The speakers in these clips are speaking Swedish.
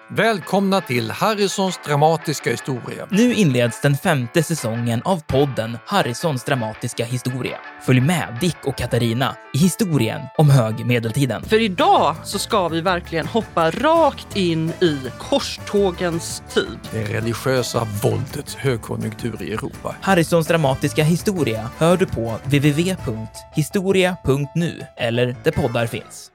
Välkomna till Harrisons dramatiska historia. Nu inleds den 5:e säsongen av podden Harrisons dramatiska historia. Följ med Dick och Katarina i historien om högmedeltiden. För idag så ska vi verkligen hoppa rakt in i korstågens tid. Det religiösa våldets högkonjunktur i Europa. Harrisons dramatiska historia hör du på www.historia.nu eller där poddar finns.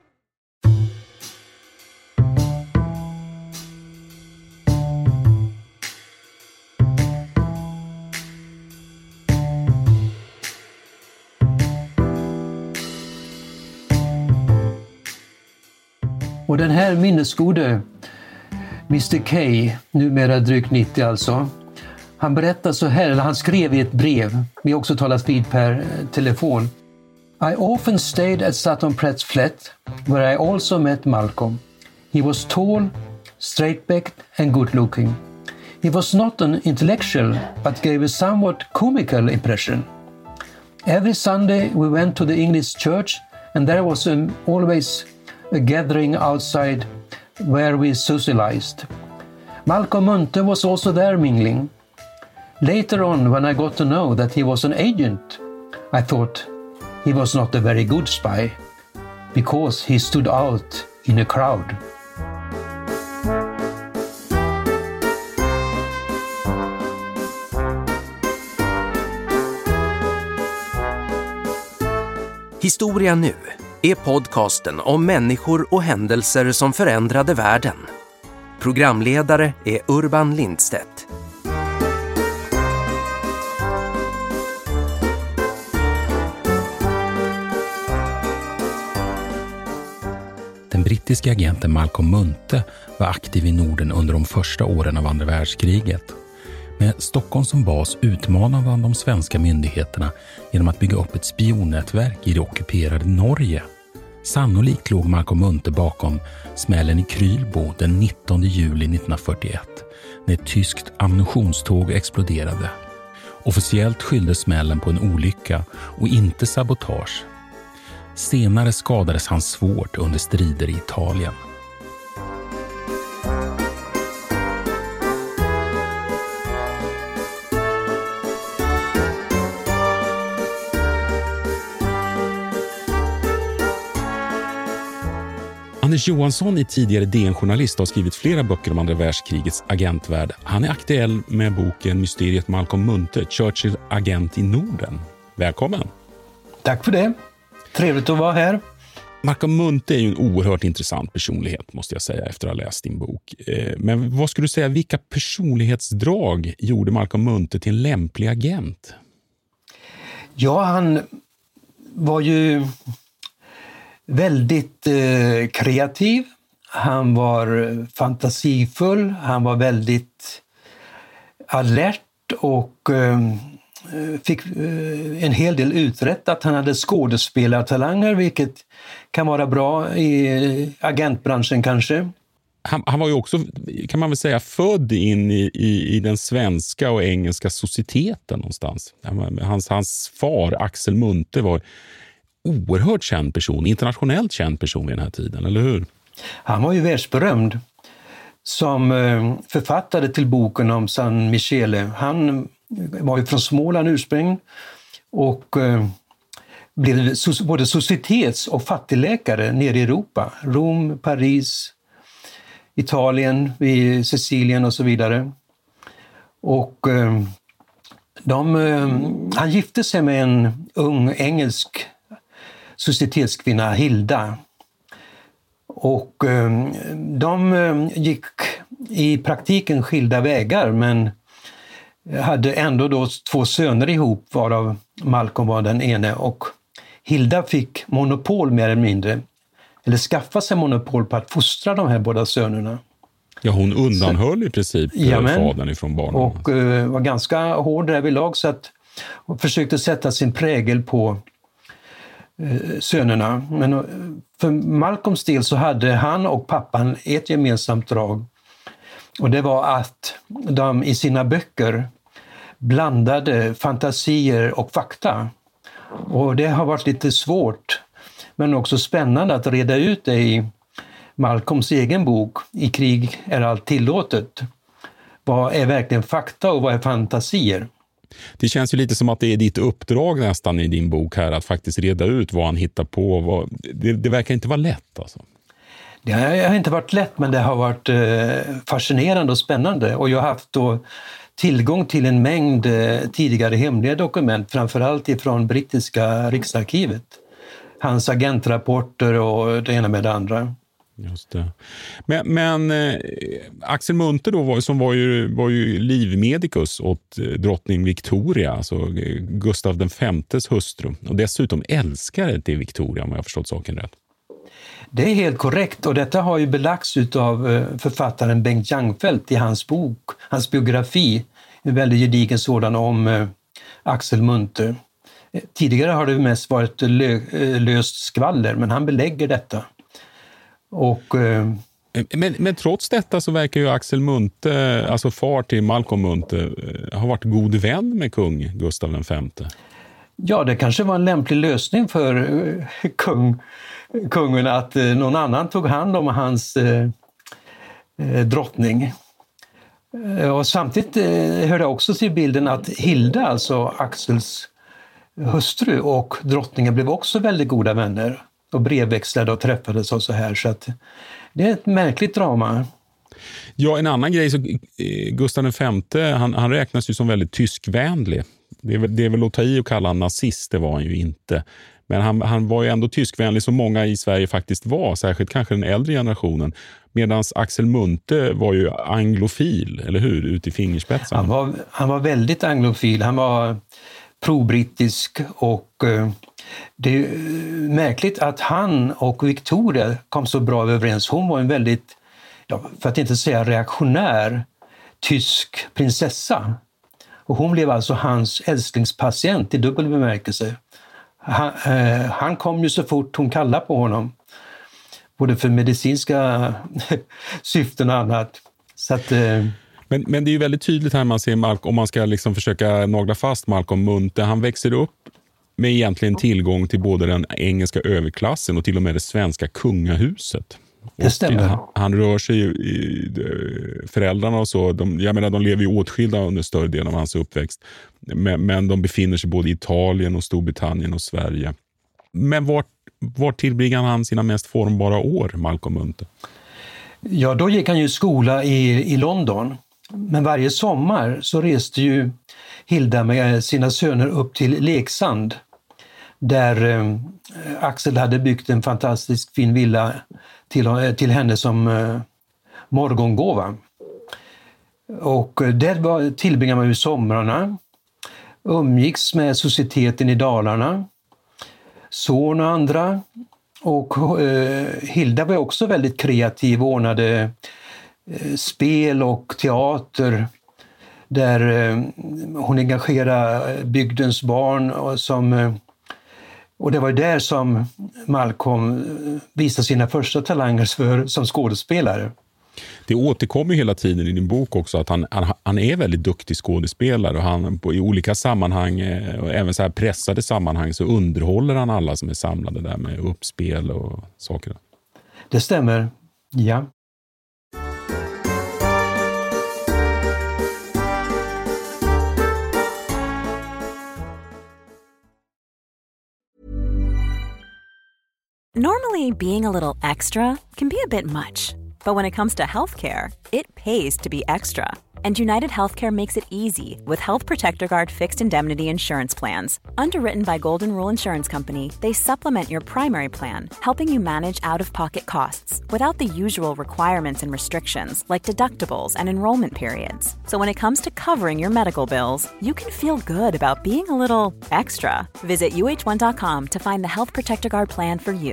Och den här minnesgode Mr. K, numera drygt 90 alltså, han berättar så här, eller han skrev i ett brev, vi har också talat vid per telefon. I often stayed at Sutton Pratt's flat, where I also met Malcolm. He was tall, straight-backed and good-looking. He was not an intellectual, but gave a somewhat comical impression. Every Sunday we went to the English church, and there was always a gathering outside where we socialized. Malcolm Munthe was also there mingling. Later on, when I got to know that he was an agent, I thought he was not a very good spy, because he stood out in a crowd. Historia nu är podcasten om människor och händelser som förändrade världen. Programledare är Urban Lindstedt. Den brittiska agenten Malcolm Munthe var aktiv i Norden under de första åren av andra världskriget. Med Stockholm som bas utmanade han de svenska myndigheterna genom att bygga upp ett spionnätverk i det ockuperade Norge. Sannolikt låg Malcolm Munthe bakom smällen i Krylbo den 19 juli 1941 när ett tyskt ammunitionståg exploderade. Officiellt skylldes smällen på en olycka och inte sabotage. Senare skadades han svårt under strider i Italien. Anders Johansson är tidigare DN-journalist och har skrivit flera böcker om andra världskrigets agentvärld. Han är aktuell med boken Mysteriet Malcolm Munthe, Churchill agent i Norden. Välkommen! Tack för det. Trevligt att vara här. Malcolm Munthe är ju en oerhört intressant personlighet, måste jag säga, efter att ha läst din bok. Men vad skulle du säga, vilka personlighetsdrag gjorde Malcolm Munthe till en lämplig agent? Ja, han var ju väldigt kreativ. Han var fantasifull. Han var väldigt alert och fick en hel del uträttat. Han hade skådespelartalanger, vilket kan vara bra i agentbranschen kanske. Han var ju också, kan man väl säga, född in i den svenska och engelska societeten någonstans. Hans far, Axel Munthe, var oerhört känd person, internationellt känd person vid den här tiden, eller hur? Han var ju världsberömd som författare till boken om San Michele. Han var ju från Småland ursprung och blev både societets- och fattigläkare nere i Europa. Rom, Paris, Italien, vid Sicilien och så vidare. Och han gifte sig med en ung engelsk societetskvinna, Hilda. Och de gick i praktiken skilda vägar, men hade ändå då 2 söner ihop, varav Malcolm var den ene. Och Hilda fick monopol mer eller mindre, eller skaffa sig monopol på att fostra de här båda sönerna. Ja, hon undanhöll i princip fadern ifrån barnen. Och var ganska hård därvidlag, så att hon försökte sätta sin prägel på sönerna. Men för Malcolms del så hade han och pappan ett gemensamt drag. Och det var att de i sina böcker blandade fantasier och fakta. Och det har varit lite svårt, men också spännande att reda ut det i Malcolms egen bok I krig är allt tillåtet. Vad är verkligen fakta och vad är fantasier? Det känns ju lite som att det är ditt uppdrag nästan i din bok här att faktiskt reda ut vad han hittar på. Det verkar inte vara lätt alltså. Det har inte varit lätt, men det har varit fascinerande och spännande. Och jag har haft då tillgång till en mängd tidigare hemliga dokument, framförallt ifrån brittiska riksarkivet. Hans agentrapporter och det ena med det andra. Just det. Men Axel Munthe då var ju livmedikus åt drottning Victoria, alltså Gustav V's hustru. Och dessutom älskare till Victoria, om jag har förstått saken rätt. Det är helt korrekt, och detta har ju belagts av författaren Bengt Jangfeldt i hans bok, hans biografi, en väldigt gedigen sådan om Axel Munthe. Tidigare har det mest varit löst skvaller, men han belägger detta. Och, men trots detta så verkar ju Axel Munthe, alltså far till Malcolm Munthe, ha varit god vän med kung Gustav V. Ja, det kanske var en lämplig lösning för kungen att någon annan tog hand om hans drottning. Och samtidigt hörde jag också till bilden att Hilda, alltså Axels hustru, och drottningen blev också väldigt goda vänner och brevväxlade och träffades och så här. Så att det är ett märkligt drama. Ja, en annan grej, så Gustav V, han räknas ju som väldigt tyskvänlig. Det är väl att ta i och kalla han nazist, det var han ju inte. Men han var ju ändå tyskvänlig som många i Sverige faktiskt var, särskilt kanske den äldre generationen. Medan Axel Munthe var ju anglofil, eller hur? Ut i fingerspetsarna. Han var väldigt anglofil, han var pro-brittisk, och det är märkligt att han och Victoria kom så bra överens. Hon var en väldigt, för att inte säga reaktionär, tysk prinsessa. Och hon blev alltså hans älsklingspatient i dubbel bemärkelse. Han kom ju så fort hon kallade på honom. Både för medicinska syften och annat. Så att, men det är ju väldigt tydligt här man ser om man ska liksom försöka nagla fast Malcolm Munthe. Han växer upp med egentligen tillgång till både den engelska överklassen och till och med det svenska kungahuset. Det stämmer. Han rör sig ju föräldrarna och så, de lever ju åtskilda under större delen av hans uppväxt. Men de befinner sig både i Italien och Storbritannien och Sverige. Men var tillbringar han sina mest formbara år, Malcolm Munthe? Ja, då gick han ju i skola i London. Men varje sommar så reste ju Hilda med sina söner upp till Leksand, där Axel hade byggt en fantastisk fin villa till henne som morgongåva. Och där tillbringade man ju somrarna, umgicks med societeten i Dalarna, son och andra. Och Hilda var också väldigt kreativ och ordnade spel och teater där hon engagerade bygdens barn och det var där som Malcolm visade sina första talanger som skådespelare. Det återkommer hela tiden i din bok också att han är väldigt duktig skådespelare, och han i olika sammanhang och även så här pressade sammanhang så underhåller han alla som är samlade där med uppspel och saker. Det stämmer, ja. Normally, being a little extra can be a bit much. But when it comes to healthcare, it pays to be extra. And United Healthcare makes it easy with Health Protector Guard fixed indemnity insurance plans. Underwritten by Golden Rule Insurance Company, they supplement your primary plan, helping you manage out-of-pocket costs without the usual requirements and restrictions like deductibles and enrollment periods. So when it comes to covering your medical bills, you can feel good about being a little extra. Visit uh1.com to find the Health Protector Guard plan for you.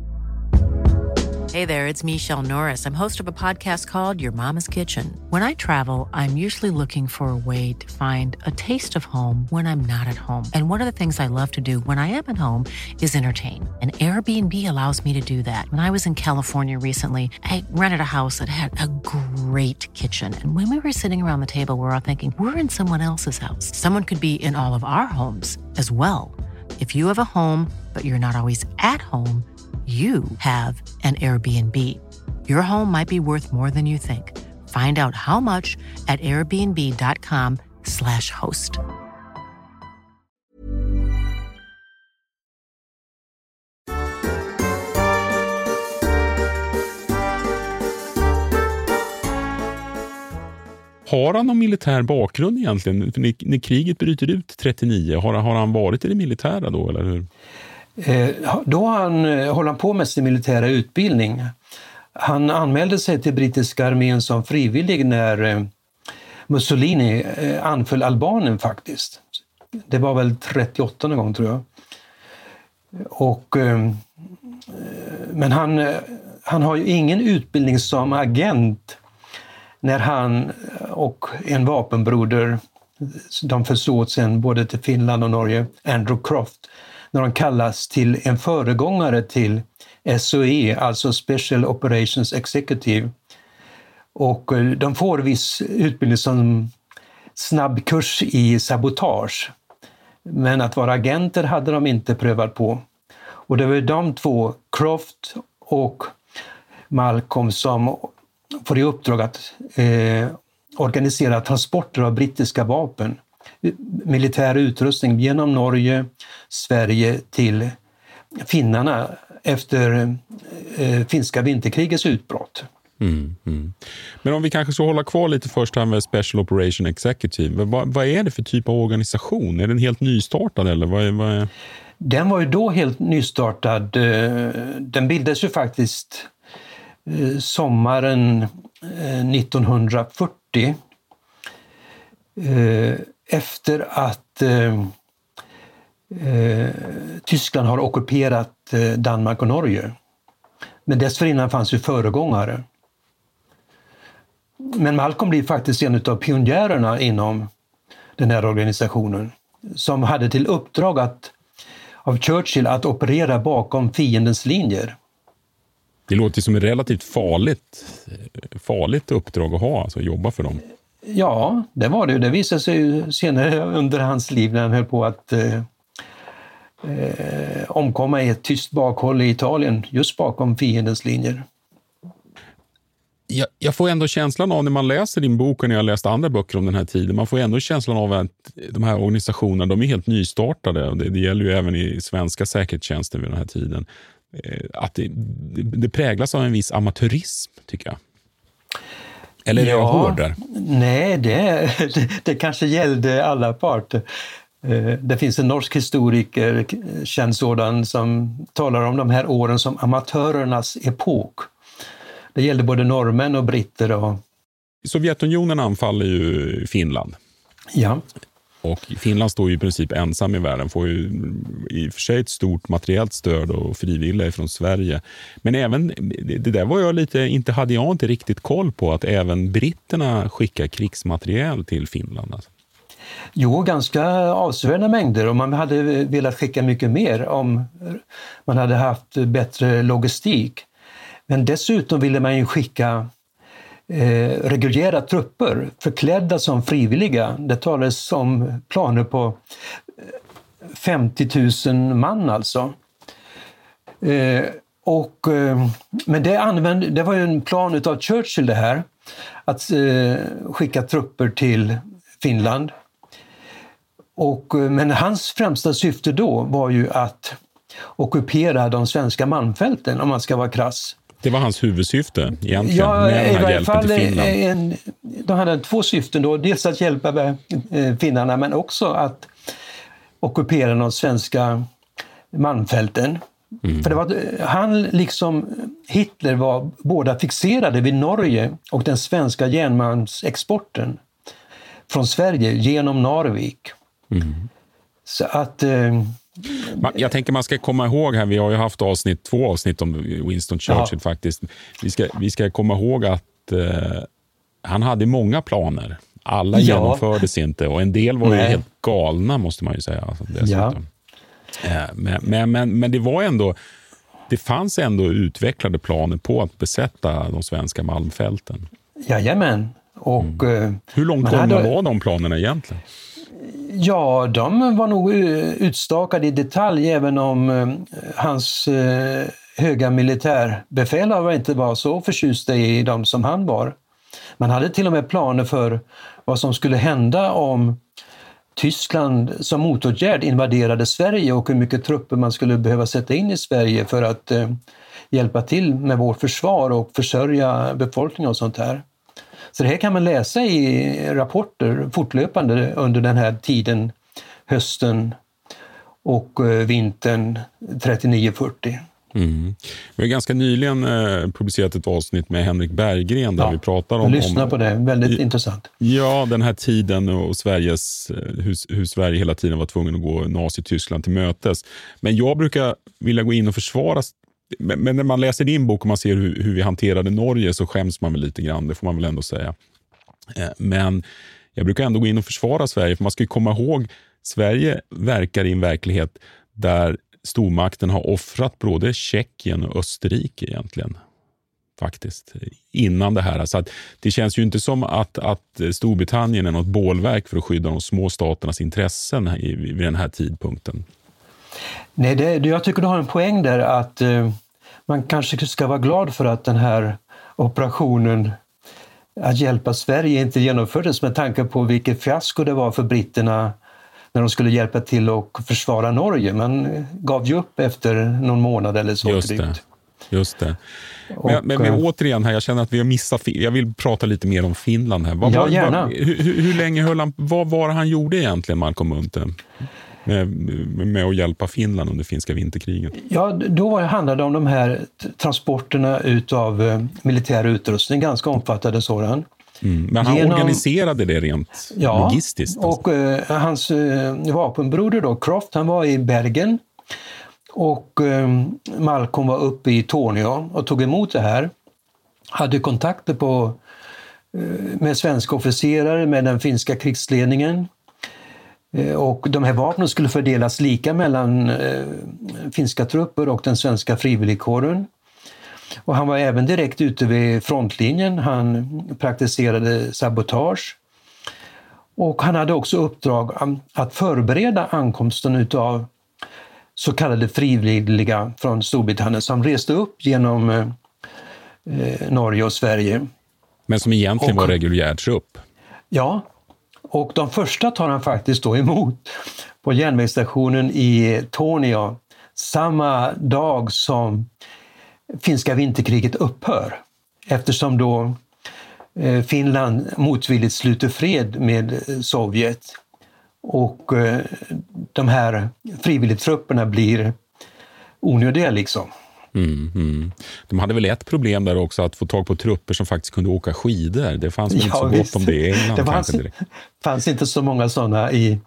Hey there, it's Michelle Norris. I'm host of a podcast called Your Mama's Kitchen. When I travel, I'm usually looking for a way to find a taste of home when I'm not at home. And one of the things I love to do when I am at home is entertain. And Airbnb allows me to do that. When I was in California recently, I rented a house that had a great kitchen. And when we were sitting around the table, we were all thinking, we're in someone else's house. Someone could be in all of our homes as well. If you have a home, but you're not always at home, you have an Airbnb. Your home might be worth more than you think. Find out how much at airbnb.com/host. Har han någon militär bakgrund egentligen? När kriget bryter ut 39, har han varit i det militära då, eller hur? Då håller han på med sin militära utbildning. Han anmälde sig till brittiska armén som frivillig när Mussolini anföll Albanien faktiskt. Det var väl 38 någon gång, tror jag. Men han har ju ingen utbildning som agent när han och en vapenbroder, de försåt sen både till Finland och Norge, Andrew Croft, när de kallas till en föregångare till SOE, alltså Special Operations Executive. Och de får viss utbildning som snabbkurs i sabotage. Men att vara agenter hade de inte prövat på. Och det var de två, Croft och Malcolm, som får i uppdrag att organisera transporter av brittiska vapen, militär utrustning genom Norge, Sverige till finnarna efter finska vinterkrigets utbrott. Men om vi kanske ska hålla kvar lite först här med Special Operation Executive. Vad är det för typ av organisation? Är den helt nystartad eller vad är... Den var ju då helt nystartad. Den bildades ju faktiskt sommaren 1940 efter att Tyskland har ockuperat Danmark och Norge. Men dessförinnan fanns ju föregångare. Men Malcolm blir faktiskt en av pionjärerna inom den här organisationen som hade till uppdrag av Churchill att operera bakom fiendens linjer. Det låter som ett relativt farligt uppdrag att ha, alltså jobba för dem. Ja, det var det. Det visade sig ju senare under hans liv när han höll på att omkomma i ett tyst bakhåll i Italien, just bakom fiendens linjer. Jag får ändå känslan av när man läser din bok och när jag läst andra böcker om den här tiden, man får ändå känslan av att de här organisationerna, de är helt nystartade. Det gäller ju även i svenska säkerhetstjänsten vid den här tiden. Att det präglas av en viss amatörism, tycker jag. Eller är jag hård där? Nej, det kanske gällde alla parter. Det finns en norsk historiker, känd sådan, som talar om de här åren som amatörernas epok. Det gällde både norrmän och britter. Sovjetunionen anfaller ju Finland. Ja. Och Finland står ju i princip ensam i världen, får ju i och för sig ett stort materiellt stöd och frivilliga från Sverige. Men även, det där var hade jag inte riktigt koll på, att även britterna skickar krigsmateriel till Finland. Alltså. Jo, ganska avsevärda mängder, och man hade velat skicka mycket mer om man hade haft bättre logistik. Men dessutom ville man ju skicka reguljära trupper förklädda som frivilliga. Det talades om planer på 50 000 man alltså. Men det var ju en plan av Churchill det här, att skicka trupper till Finland. Men hans främsta syfte då var ju att ockupera de svenska malmfälten, om man ska vara krass. Det var hans huvudsyfte egentligen, ja, med den här i varje hjälpen fall till Finland. De hade två syften då. Dels att hjälpa finnarna, men också att ockupera de svenska malmfälten. För det var, han liksom Hitler var båda fixerade vid Norge och den svenska järnmalmsexporten från Sverige genom Narvik. Så att... Jag tänker man ska komma ihåg här, vi har ju haft två avsnitt om Winston Churchill faktiskt. Vi ska komma ihåg att han hade många planer. Alla genomfördes inte, och en del var ju helt galna, måste man ju säga. Alltså, dessutom. Men det var ändå, det fanns ändå utvecklade planer på att besätta de svenska malmfälten. Jajamän. Och, hur långt gångna var de planerna egentligen? Ja, de var nog utstakade i detalj, även om hans höga militärbefälhavare inte var så förtjusta i dem som han var. Man hade till och med planer för vad som skulle hända om Tyskland som motåtgärd invaderade Sverige och hur mycket trupper man skulle behöva sätta in i Sverige för att hjälpa till med vårt försvar och försörja befolkningen och sånt här. Så det här kan man läsa i rapporter fortlöpande under den här tiden, hösten och vintern 39-40. Vi har ganska nyligen publicerat ett avsnitt med Henrik Berggren där vi pratar om... Lyssna på det, väldigt intressant. Ja, den här tiden och hur Sverige hela tiden var tvungen att gå Nazi-Tyskland till mötes. Men jag brukar vilja gå in och försvara... Men när man läser din bok och man ser hur vi hanterade Norge så skäms man väl lite grann, det får man väl ändå säga. Men jag brukar ändå gå in och försvara Sverige, för man ska ju komma ihåg, Sverige verkar i en verklighet där stormakten har offrat både Tjeckien och Österrike egentligen. Faktiskt. Innan det här. Så att det känns ju inte som att Storbritannien är något bålverk för att skydda de små staternas intressen vid den här tidpunkten. Nej, jag tycker du har en poäng där att man kanske ska vara glad för att den här operationen att hjälpa Sverige inte genomfördes med tanke på vilket fiasko det var för britterna när de skulle hjälpa till och försvara Norge. Man gav ju upp efter någon månad eller så. Just det. Men återigen här, jag känner att vi har missat. Jag vill prata lite mer om Finland här. Gärna. Hur länge höll han, vad var han gjorde egentligen, Malcolm Munthe? Med att hjälpa Finland under finska vinterkriget? Ja, då handlade det om de här transporterna utav militär utrustning, ganska omfattande sådan. Men han organiserade det rent logistiskt. Och hans vapenbroder då, Croft, han var i Bergen och Malcolm var uppe i Torneå och tog emot det här. Hade kontakter med svenska officerare, med den finska krigsledningen. Och de här vapnen skulle fördelas lika mellan finska trupper och den svenska frivilligkåren. Och han var även direkt ute vid frontlinjen. Han praktiserade sabotage. Och han hade också uppdrag att förbereda ankomsten utav så kallade frivilliga från Storbritannien som reste upp genom Norge och Sverige. Men som egentligen var reguljär trupp. Ja. Och de första tar han faktiskt då emot på järnvägsstationen i Torneå samma dag som finska vinterkriget upphör. Eftersom då Finland motvilligt sluter fred med Sovjet och de här frivilligtrupperna blir onödiga liksom. De hade väl ett problem där också, att få tag på trupper som faktiskt kunde åka skidor. Det fanns väl inte så gott om det i England. Det fanns inte så många sådana i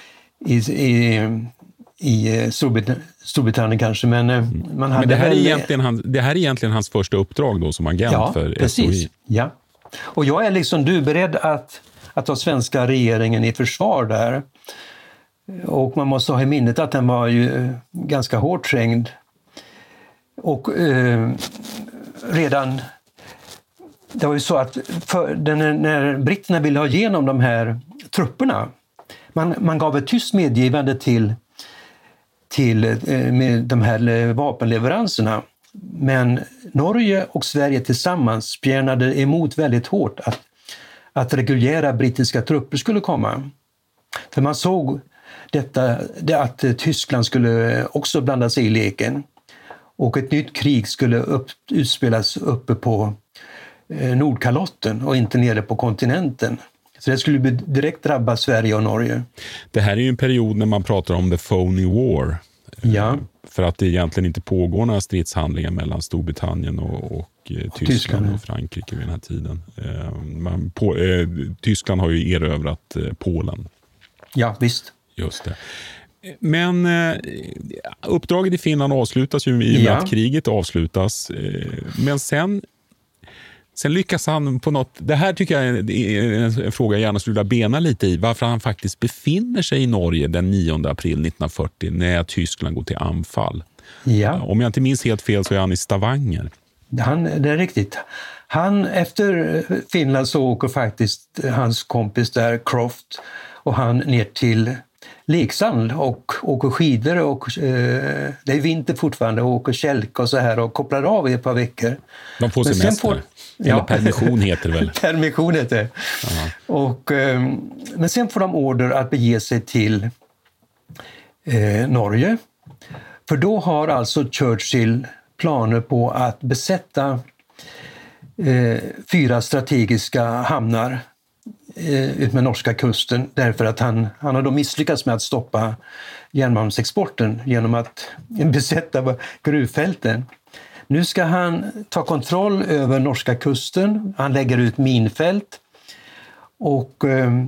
Storbritannien kanske, men man hade... Men det här är egentligen hans första uppdrag då som agent för precis. SOI. Ja, och jag är liksom beredd att ta svenska regeringen i försvar där. Och man måste ha i minnet att den var ju ganska hårt trängd. Och redan, det var ju så att när britterna ville ha igenom de här trupperna, man gav ett tyst medgivande till med de här vapenleveranserna. Men Norge och Sverige tillsammans spjärnade emot väldigt hårt att reguljära brittiska trupper skulle komma. För man såg att Tyskland skulle också blanda sig i leken. Och ett nytt krig skulle utspelas uppe på Nordkalotten och inte nere på kontinenten. Så det skulle direkt drabba Sverige och Norge. Det här är ju en period när man pratar om the phony war. Ja. För att det egentligen inte pågår några stridshandlingar mellan Storbritannien och Tyskland och Frankrike vid den här tiden. Tyskland har ju erövrat Polen. Ja, visst. Just det. Men uppdraget i Finland avslutas ju i och med att kriget avslutas. Men sen lyckas han på något... Det här tycker jag är en fråga jag gärna skulle vilja bena lite i. Varför han faktiskt befinner sig i Norge den 9 april 1940 när Tyskland går till anfall. Ja. Om jag inte minns helt fel så är han i Stavanger. Det är riktigt. Efter Finland så åker faktiskt hans kompis där, Croft, och han ner till leksand och åker skidor och det är vinter fortfarande och åker kälke och så här och kopplar av i ett par veckor. De får semester. Eller permission heter det väl? Permission heter det. Och, men sen får de order att bege sig till Norge. För då har alltså Churchill planer på att besätta 4 strategiska hamnar ut med norska kusten, därför att han har då misslyckats med att stoppa järnmalmsexporten genom att besätta gruvfälten. Nu ska han ta kontroll över norska kusten. Han lägger ut minfält och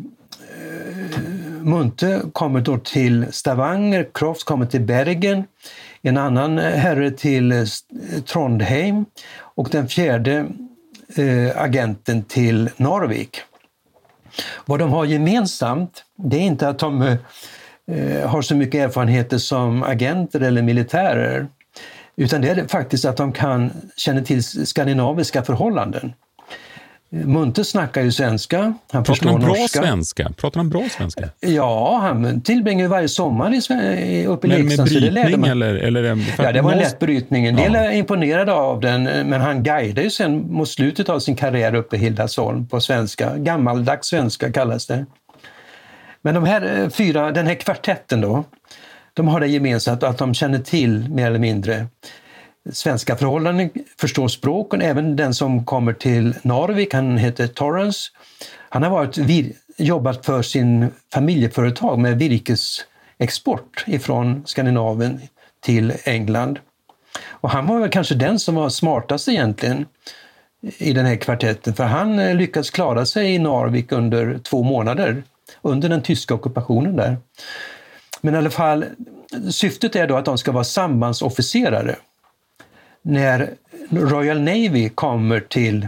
Munthe kommer då till Stavanger, Croft kommer till Bergen, en annan herre till Trondheim och den 4:e agenten till Narvik. Vad de har gemensamt, det är inte att de har så mycket erfarenheter som agenter eller militärer, utan det är faktiskt att de känner till skandinaviska förhållanden. Munthe snackar ju svenska, han förstår norska. Pratar han bra svenska? Ja, han tillbringar varje sommar uppe i Leksand. Men med brytning eller? Ja, det var en lätt brytning. En del är imponerade av den, men han guidade ju sen mot slutet av sin karriär uppe i Hildasholm på svenska. Gammaldags svenska kallas det. Men de här 4, den här kvartetten då, de har det gemensamt att de känner till mer eller mindre svenska förhållanden, förstår språken. Även den som kommer till Narvik, han heter Torrance. Han har jobbat för sin familjeföretag med virkesexport ifrån Skandinavien till England. Och han var väl kanske den som var smartast egentligen i den här kvartetten, för han lyckades klara sig i Narvik under 2 månader under den tyska ockupationen där. Men i alla fall, syftet är då att de ska vara sambandsofficerare. När Royal Navy kommer till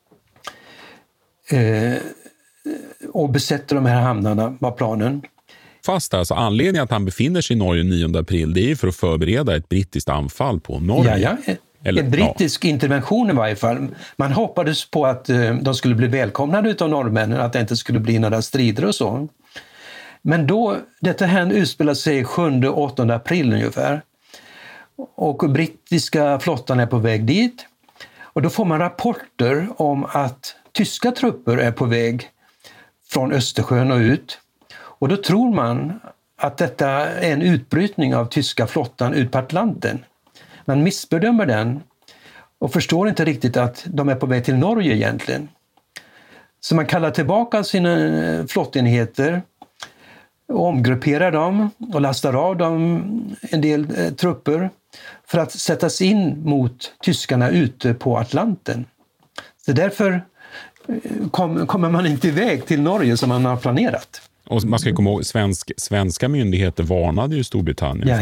och besätter de här hamnarna, var planen. Fast alltså anledningen att han befinner sig i Norge 9 april, det är för att förbereda ett brittiskt anfall på Norge. Ja. En brittisk intervention i varje fall. Man hoppades på att de skulle bli välkomnade utav norrmännen, att det inte skulle bli några strider och så. Men då, detta här utspelar sig 7-8 april ungefär. Och brittiska flottan är på väg dit. Och då får man rapporter om att tyska trupper är på väg från Östersjön och ut. Och då tror man att detta är en utbrytning av tyska flottan ut på Atlanten. Man missbedömer den och förstår inte riktigt att de är på väg till Norge egentligen. Så man kallar tillbaka sina flottenheter och omgrupperar dem och lastar av dem en del trupper för att sättas in mot tyskarna ute på Atlanten. Så därför kommer man inte iväg till Norge som man har planerat. Och man ska komma ihåg, svenska myndigheter varnade ju Storbritannien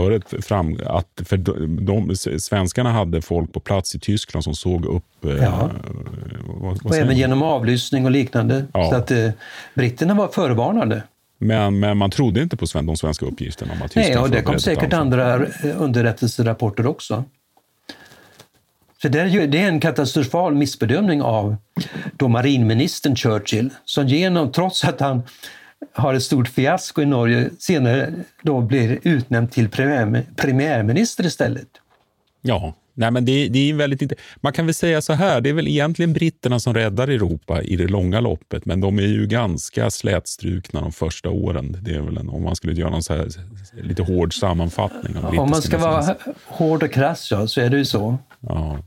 för svenskarna hade folk på plats i Tyskland som såg upp. Och även genom avlyssning och liknande. Ja. Så att britterna var förvarnade. Men man trodde inte på de svenska uppgifterna om att Tyskland. Nej, och det kom säkert andra underrättelserapporter också. Så det är en katastrofal missbedömning av då marinministern Churchill, som trots att han har ett stort fiasko i Norge, senare då blir utnämnd till premiärminister istället. Ja, nej men det är väldigt man kan väl säga så här, det är väl egentligen britterna som räddar Europa i det långa loppet, men de är ju ganska slätstrukna de första åren. Det är väl om man skulle göra någon så här lite hård sammanfattning av om man ska vara hård och krass, så är det ju så. Ja.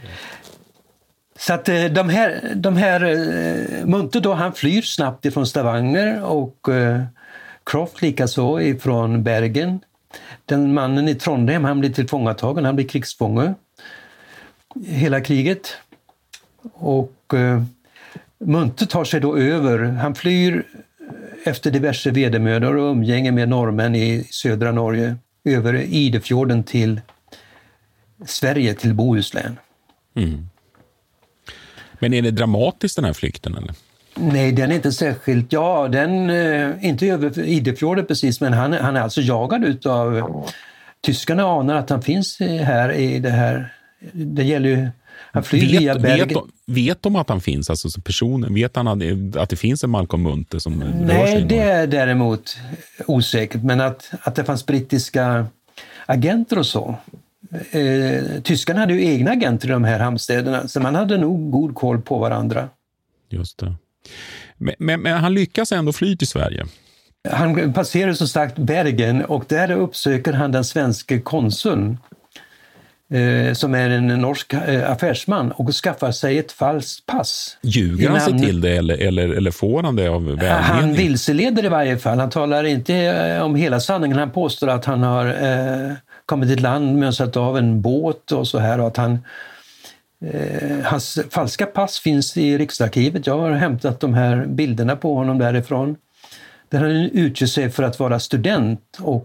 Så att de här Munthe då, han flyr snabbt ifrån Stavanger och Croft likaså ifrån Bergen. Den mannen i Trondheim, han blir tillfångatagen, han blir krigsfånge hela kriget. Och Munthe tar sig då över, han flyr efter diverse vedermödor och umgänge med norrmän i södra Norge över Idefjorden till Sverige, till Bohuslän. Mm. Men är det dramatiskt den här flykten eller? Nej, den är inte särskilt, inte över Idefjorden precis, men han är alltså jagad utav tyskarna, anar att han finns här i det här. Det gäller ju Han flyr via Bergen. Vet de att han finns? Alltså personen, vet han att det finns en Malcolm Munthe som Nej, det är däremot osäkert. Men att det fanns brittiska agenter och så. Tyskarna hade ju egna agenter i de här hamnstäderna, så man hade nog god koll på varandra. Just det. Men han lyckas ändå fly till Sverige. Han passerar så sagt Bergen och där uppsöker han den svenska konsuln som är en norsk affärsman och skaffar sig ett falskt pass. Ljuger han sig till det eller får han det av välmening? Han vilseleder i varje fall. Han talar inte om hela sanningen. Han påstår att han har kommit till land, mönstrat av en båt och så här, och att hans falska pass finns i Riksarkivet. Jag har hämtat de här bilderna på honom därifrån. Där han utger sig för att vara student och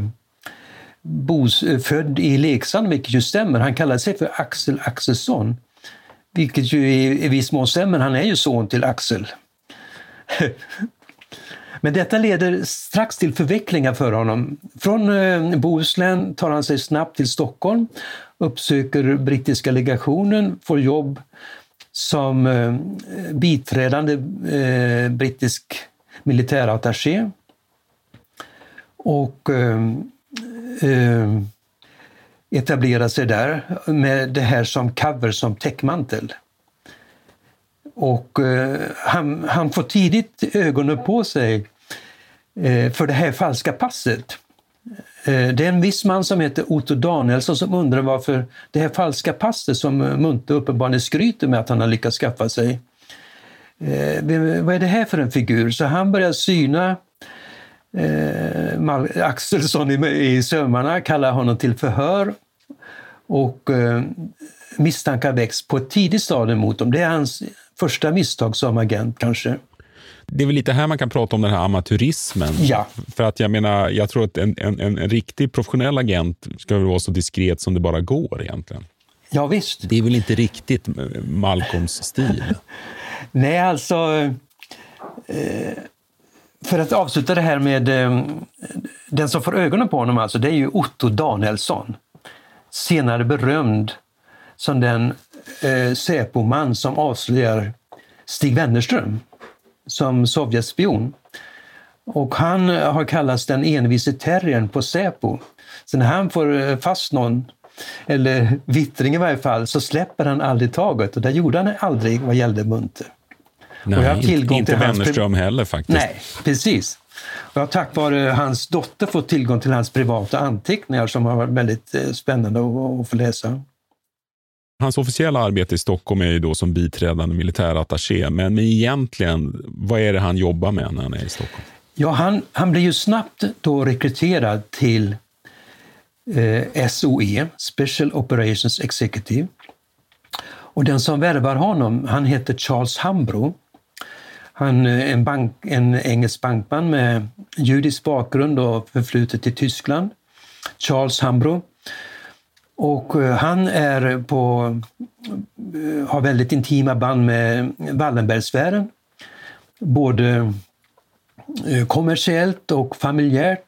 född i Leksand, vilket ju stämmer. Han kallar sig för Axel Axelsson, vilket ju i viss mån stämmer. Han är ju son till Axel. Men detta leder strax till förvecklingar för honom. Från Bohuslän tar han sig snabbt till Stockholm, uppsöker brittiska legationen, får jobb som biträdande brittisk militärattaché och etablerar sig där med det här som cover, som täckmantel. Och han får tidigt ögonen på sig för det här falska passet. Det är en viss man som heter Otto Danielsson som undrar varför det här falska passet som Munthe uppenbarligen skryter med att han har lyckats skaffa sig. Vad är det här för en figur? Så han börjar syna Axelsson i sömmarna, kallar honom till förhör och misstankar väcks på ett tidigt stadium mot dem. Det är hans första misstag som agent kanske. Det är väl lite här man kan prata om den här amatörismen. Ja. För att jag tror att en riktig professionell agent ska vara så diskret som det bara går egentligen. Ja, visst. Det är väl inte riktigt Malcolms stil? Nej, alltså för att avsluta det här med den som får ögonen på honom, alltså, det är ju Otto Danielsson. Senare berömd som den Säpo-man som avslöjar Stig Wennerström som Sovjetspion. Och han har kallats den envise terriern på Säpo. Så när han får fast någon, eller vittring i varje fall, så släpper han aldrig taget. Och det gjorde han aldrig vad gällde Munthe. Nej, och jag har inte Wennerström heller faktiskt. Nej, precis. Och jag har tack vare hans dotter fått tillgång till hans privata anteckningar som har varit väldigt spännande att få läsa. Hans officiella arbete i Stockholm är ju då som biträdande militärattaché, men egentligen, vad är det han jobbar med när han är i Stockholm? Ja, han blir ju snabbt då rekryterad till SOE, Special Operations Executive. Och den som värvar honom, han heter Charles Hambro. Han är en engelsk bankman med judisk bakgrund och förflutet i Tyskland. Charles Hambro. Och han har väldigt intima band med Wallenbergsfären. Både kommersiellt och familjärt.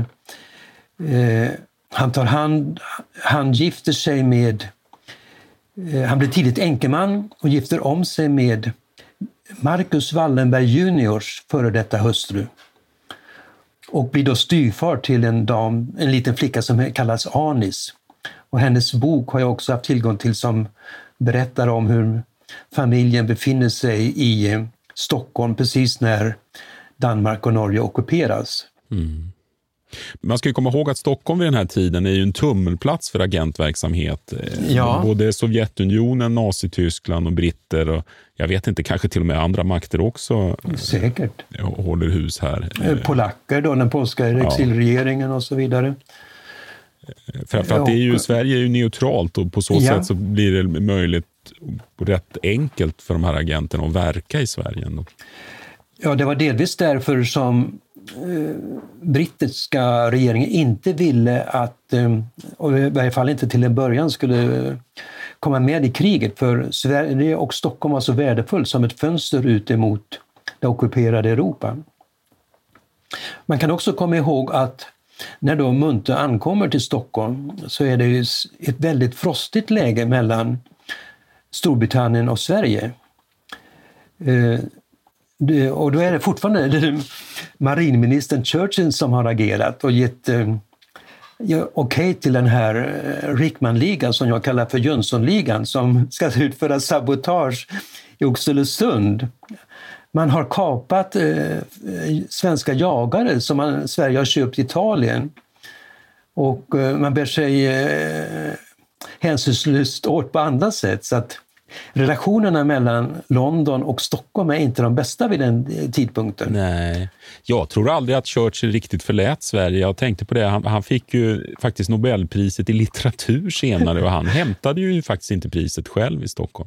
Han gifter sig med... Han blir tidigt enkeman och gifter om sig med Marcus Wallenberg juniors före detta hustru. Och blir då styvfar till en liten flicka som kallas Anis. Och hennes bok har jag också haft tillgång till som berättar om hur familjen befinner sig i Stockholm precis när Danmark och Norge ockuperas. Mm. Man ska ju komma ihåg att Stockholm vid den här tiden är ju en tummelplats för agentverksamhet. Ja. Både Sovjetunionen, Nazityskland och britter och jag vet inte, kanske till och med andra makter också. Säkert. Håller hus här. Polacker då, den polska exilregeringen och så vidare. För att det är ju, Sverige är ju neutralt och på så sätt så blir det möjligt och rätt enkelt för de här agenterna att verka i Sverige ändå. Ja, det var delvis därför som brittiska regeringen inte ville att, och i varje fall inte till en början, skulle komma med i kriget, för Sverige och Stockholm var så värdefullt som ett fönster ut emot det ockuperade Europa. Man kan också komma ihåg att när då Munthe ankommer till Stockholm så är det ju ett väldigt frostigt läge mellan Storbritannien och Sverige. Och då är det fortfarande marinministern Churchill som har agerat och gett okej till den här Rickman-ligan som jag kallar för Jönssonligan, som ska utföra sabotage i Oxelösund. Man har kapat svenska jagare som Sverige har köpt i Italien. Och man bär sig hänsynslöst åt på andra sätt. Så att relationerna mellan London och Stockholm är inte de bästa vid den tidpunkten. Nej, jag tror aldrig att Churchill riktigt förlät Sverige. Jag tänkte på det, han fick ju faktiskt Nobelpriset i litteratur senare och han hämtade ju faktiskt inte priset själv i Stockholm.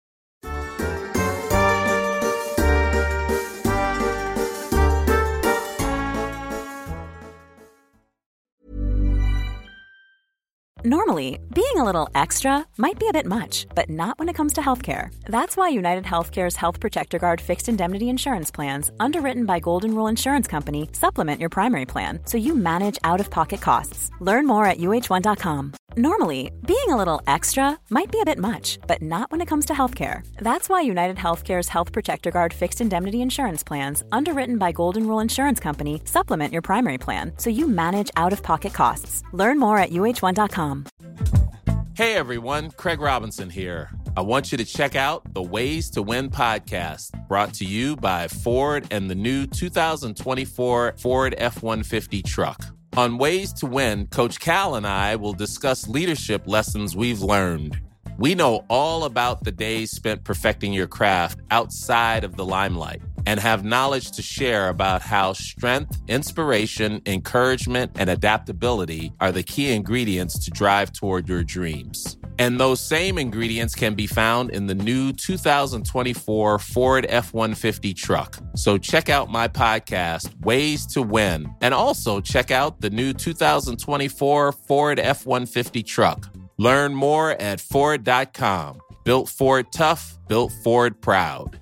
Normally, being a little extra might be a bit much, but not when it comes to healthcare. That's why United Healthcare's Health Protector Guard fixed indemnity insurance plans, underwritten by Golden Rule Insurance Company, supplement your primary plan so you manage out-of-pocket costs. Learn more at uh1.com. Normally, being a little extra might be a bit much, but not when it comes to healthcare. That's why United Healthcare's Health Protector Guard fixed indemnity insurance plans, underwritten by Golden Rule Insurance Company, supplement your primary plan so you manage out-of-pocket costs. Learn more at uh1.com. Hey everyone, Craig Robinson here. I want you to check out the Ways to Win podcast, brought to you by Ford and the new 2024 Ford F-150 truck. On Ways to Win, Coach Cal and I will discuss leadership lessons we've learned. We know all about the days spent perfecting your craft outside of the limelight and have knowledge to share about how strength, inspiration, encouragement, and adaptability are the key ingredients to drive toward your dreams. And those same ingredients can be found in the new 2024 Ford F-150 truck. So check out my podcast, Ways to Win, and also check out the new 2024 Ford F-150 truck. Learn more at Ford.com. Built Ford tough, built Ford proud.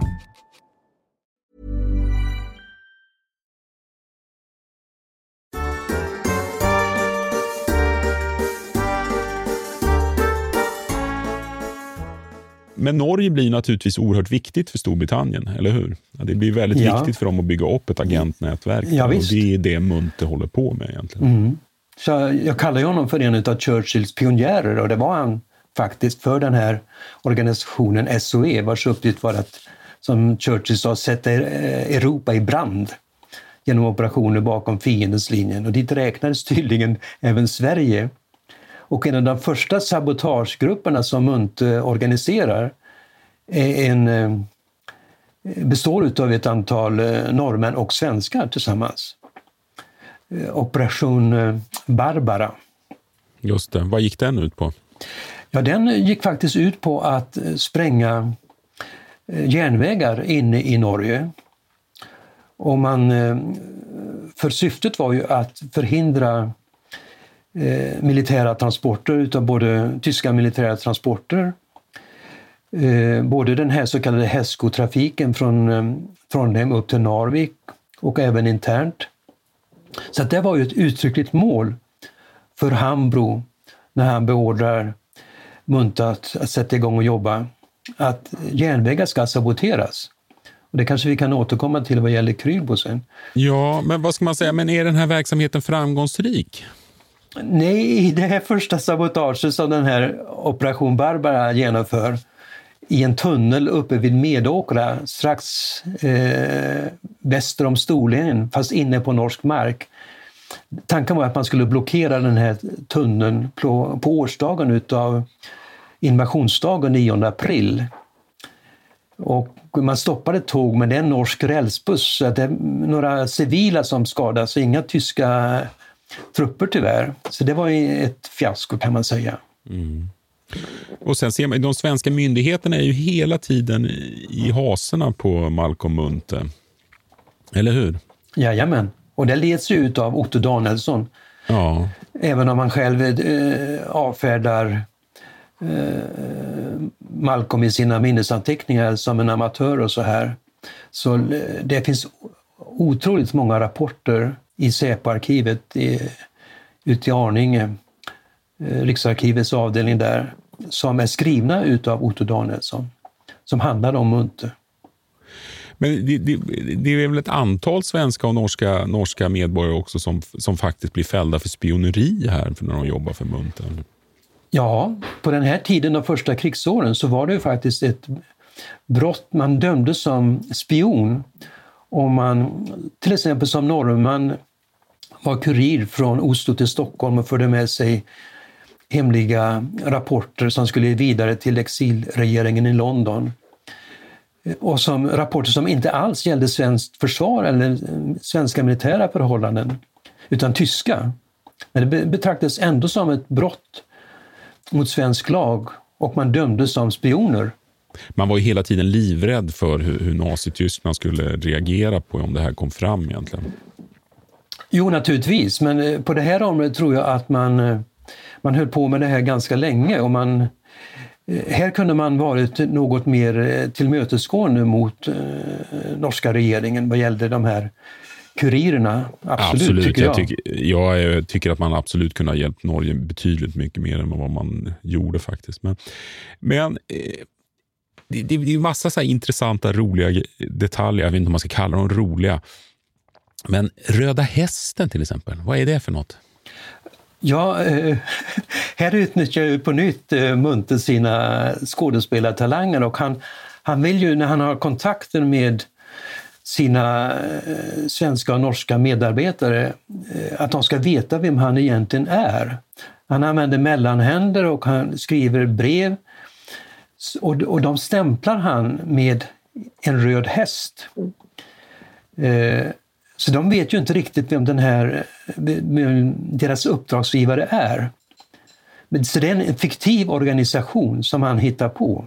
Men Norge blir naturligtvis oerhört viktigt för Storbritannien, eller hur? Ja, det blir väldigt viktigt för dem att bygga upp ett agentnätverk. Ja, och det är det Munthe håller på med egentligen. Mm. Så jag kallar honom för en av Churchills pionjärer, och det var han faktiskt för den här organisationen SOE, vars uppgift var att, som Churchill sa, sätta Europa i brand genom operationer bakom fiendens linjen. Och dit räknades tydligen även Sverige. Och en av de första sabotagegrupperna som Munthe organiserar består av ett antal norrmän och svenskar tillsammans. Operation Barbara. Just det. Vad gick den ut på? Ja, den gick faktiskt ut på att spränga järnvägar inne i Norge. Och för syftet var ju att förhindra militära transporter utav både tyska militära transporter, både den här så kallade Hästskotrafiken från Trondheim upp till Narvik och även internt. Så att det var ju ett uttryckligt mål för Hambro när han beordrar Munthe att sätta igång och jobba, att järnvägar ska saboteras. Och det kanske vi kan återkomma till vad gäller Krylbo sen. Ja, men vad ska man säga? Men är den här verksamheten framgångsrik? Nej, det här första sabotaget som den här Operation Barbara genomför i en tunnel uppe vid Medåkra, strax väster om Storlien, fast inne på norsk mark. Tanken var att man skulle blockera den här tunneln på årsdagen utav invasionsdagen 9 april. Och man stoppade ett tåg, men det är en norsk rälsbuss, så det är några civila som skadas, inga tyska trupper tyvärr. Så det var ett fiasko kan man säga. Mm. Och sen ser man, de svenska myndigheterna är ju hela tiden i haserna på Malcolm Munthe. Eller hur? Jajamän. Och det leds ju ut av Otto Danielsson. Ja. Även om man själv avfärdar Malcolm i sina minnesanteckningar som en amatör och så här. Så det finns otroligt många rapporter i Säpo-arkivet ute i Arninge, Riksarkivets avdelning där, som är skrivna utav Otto Danielsson som handlar om Munthe. Men det är väl ett antal svenska och norska medborgare också som faktiskt blir fällda för spioneri här när de jobbar för Munthe? Ja, på den här tiden av första krigsåren så var det ju faktiskt ett brott. Man dömdes som spion om man till exempel som norrman var kurir från Oslo till Stockholm och förde med sig hemliga rapporter som skulle vidare till exilregeringen i London. Och som rapporter som inte alls gällde svenskt försvar eller svenska militära förhållanden utan tyska. Men det betraktades ändå som ett brott mot svensk lag och man dömdes som spioner. Man var ju hela tiden livrädd för hur Nazityskland skulle reagera på om det här kom fram egentligen. Jo, naturligtvis. Men på det här området tror jag att man höll på med det här ganska länge. Och här kunde man varit något mer tillmötesgående mot norska regeringen vad gällde de här kurirerna. Absolut tycker jag. Jag tycker att man absolut kunde ha hjälpt Norge betydligt mycket mer än vad man gjorde faktiskt. Men det är ju massa så här intressanta, roliga detaljer. Jag vet inte om man ska kalla dem roliga. Men Röda hästen till exempel, vad är det för något? Ja, här utnyttjar ju på nytt Munthe sina skådespelartalanger och han vill ju när han har kontakter med sina svenska och norska medarbetare att de ska veta vem han egentligen är. Han använder mellanhänder och han skriver brev och de stämplar han med en röd häst. Så de vet ju inte riktigt vem deras uppdragsgivare är. Så det är en fiktiv organisation som han hittar på.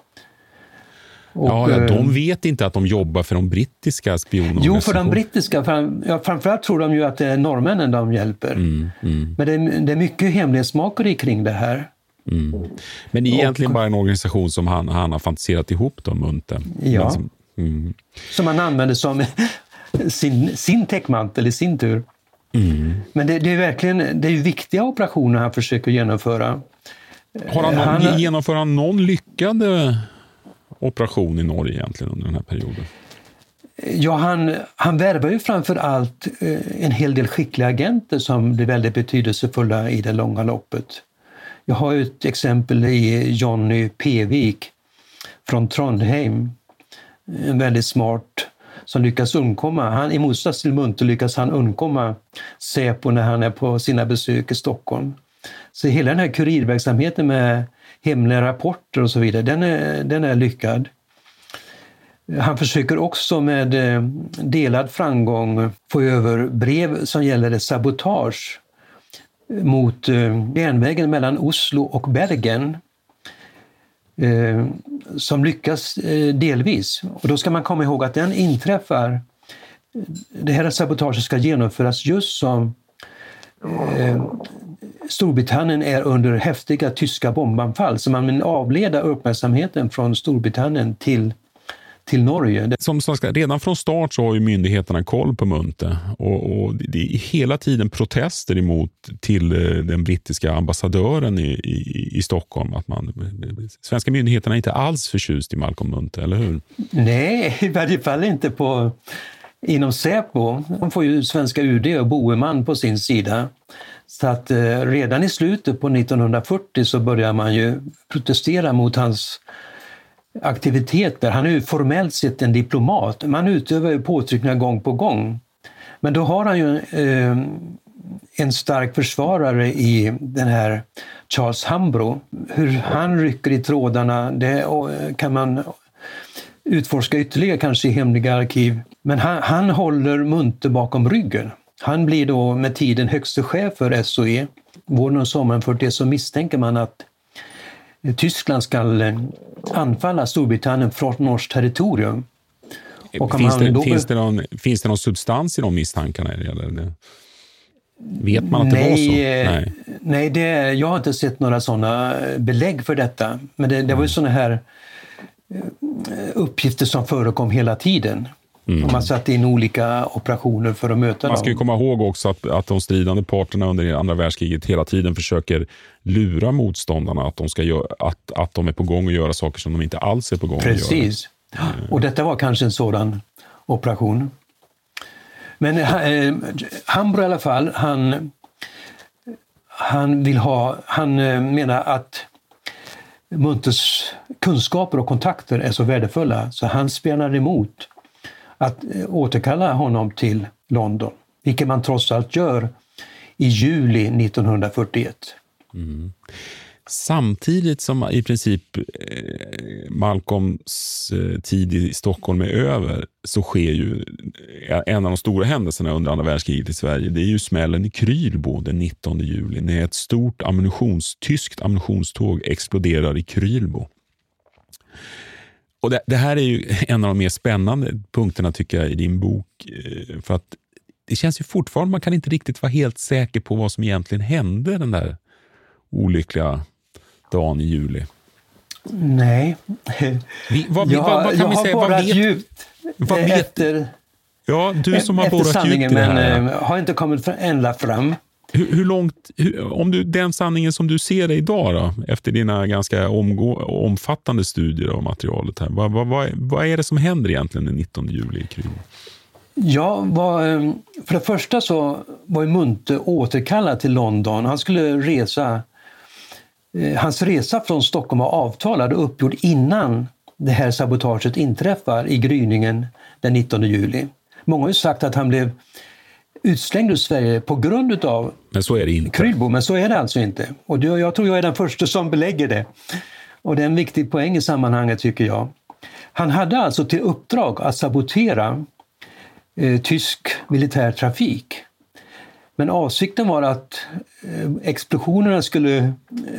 Och, de vet inte att de jobbar för de brittiska spionerna. Jo, för de brittiska. Framförallt tror de ju att det är norrmännen de hjälper. Men det är mycket hemlighetsmakeri kring det här. Men egentligen bara en organisation som han har fantiserat ihop då, Munthe. Ja, som han använder som sin täckmantel i sin tur. Men det är verkligen viktiga operationer han försöker genomföra. Genomför han någon lyckad operation i Norge egentligen under den här perioden? Ja, han värvar ju framför allt en hel del skickliga agenter som blir väldigt betydelsefulla i det långa loppet. Jag har ju ett exempel i Johnny Pevik från Trondheim. En väldigt smart som lyckas undkomma. I motsats till Munthe lyckas han undkomma Säpo när han är på sina besök i Stockholm. Så hela den här kurirverksamheten med hemliga rapporter och så vidare, den är lyckad. Han försöker också med delad framgång få över brev som gäller sabotage mot järnvägen mellan Oslo och Bergen som lyckas delvis. Och då ska man komma ihåg att den inträffar, det här sabotaget ska genomföras just som Storbritannien är under häftiga tyska bombanfall, så man vill avleda uppmärksamheten från Storbritannien till Norge. Som sagt, redan från start så har ju myndigheterna koll på Munthe och det är hela tiden protester emot till den brittiska ambassadören i Stockholm att svenska myndigheterna är inte alls förtjust i Malcolm Munthe, eller hur? Nej, i varje fall inte inom Säpo. De får ju svenska UD och Boeman på sin sida. Så att redan i slutet på 1940 så börjar man ju protestera mot hans aktiviteter. Han är ju formellt sett en diplomat. Man utövar ju påtryckningar gång på gång. Men då har han ju en stark försvarare i den här Charles Hambro. Hur han rycker i trådarna, det kan man utforska ytterligare kanske i hemliga arkiv. Men han håller Munthe bakom ryggen. Han blir då med tiden högste chef för SOE. Våren och sommaren 41 så misstänker man att Tyskland ska anfalla Storbritannien från norskt territorium. Och finns det någon substans i de misstankarna? Eller? Vet man att det var så? Nej, jag har inte sett några sådana belägg för detta. Men det var ju sådana här uppgifter som förekom hela tiden. Och man satte in olika operationer för att möta dem. Man ska ju komma ihåg också att de stridande parterna under andra världskriget hela tiden försöker lura motståndarna att de är på gång att göra saker som de inte alls är på gång att göra. Precis. Och detta var kanske en operation. Men Hambro i alla fall, han menar att Munthes kunskaper och kontakter är så värdefulla så han spjärnar emot att återkalla honom till London, vilket man trots allt gör i juli 1941. Samtidigt som i princip Malcolms tid i Stockholm är över så sker ju en av de stora händelserna under andra världskriget i Sverige. Det är ju smällen i Krylbo den 19 juli när ett stort tyskt ammunitionståg exploderar i Krylbo. Och det här är ju en av de mer spännande punkterna tycker jag i din bok, för att det känns ju fortfarande, man kan inte riktigt vara helt säker på vad som egentligen hände den där olyckliga dagen i juli. Nej. Vad kan vi säga? Vad vet Ja, du som har borrat djupt i det här. Men har inte kommit ända fram. Hur långt, om du den sanningen som du ser det idag då, efter dina ganska omfattande studier av materialet här, vad är det som händer egentligen den 19 juli i Krylbo? Ja, för det första så var ju Munthe återkallad till London. Han skulle resa. Hans resa från Stockholm var avtalad och uppgjord innan det här sabotaget inträffar i gryningen den 19 juli. Många har ju sagt att han blev utslängd ur Sverige på grund av Krylbo, men så är det alltså inte. Och jag tror jag är den första som belägger det. Och det är en viktig poäng i sammanhanget tycker jag. Han hade alltså till uppdrag att sabotera tysk militär trafik. Men avsikten var att explosionerna skulle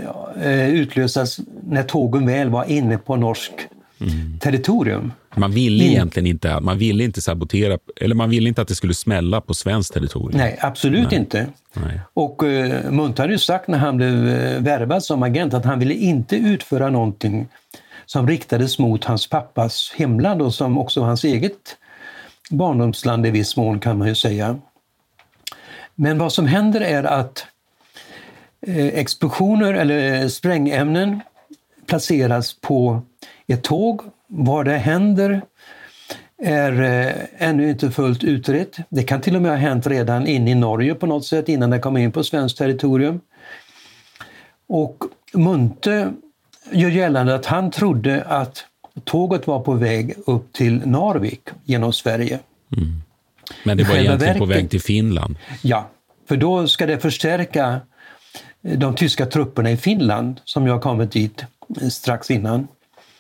utlösas när tågen väl var inne på norsk territorium. Man ville egentligen inte, man ville inte sabotera, eller man ville inte att det skulle smälla på svenskt territorium. Nej, absolut inte. Nej. Och Munthe hade ju sagt när han blev värvad som agent att han ville inte utföra någonting som riktades mot hans pappas hemland och som också hans eget barndomsland i viss mån kan man ju säga. Men vad som händer är att explosioner eller sprängämnen placeras på ett tåg. Vad det händer är ännu inte fullt utrett. Det kan till och med ha hänt redan in i Norge på något sätt innan det kom in på svenskt territorium. Och Munthe gör gällande att han trodde att tåget var på väg upp till Narvik genom Sverige. Men det var egentligen på väg till Finland. Ja, för då ska det förstärka de tyska trupperna i Finland som jag kommit dit strax innan.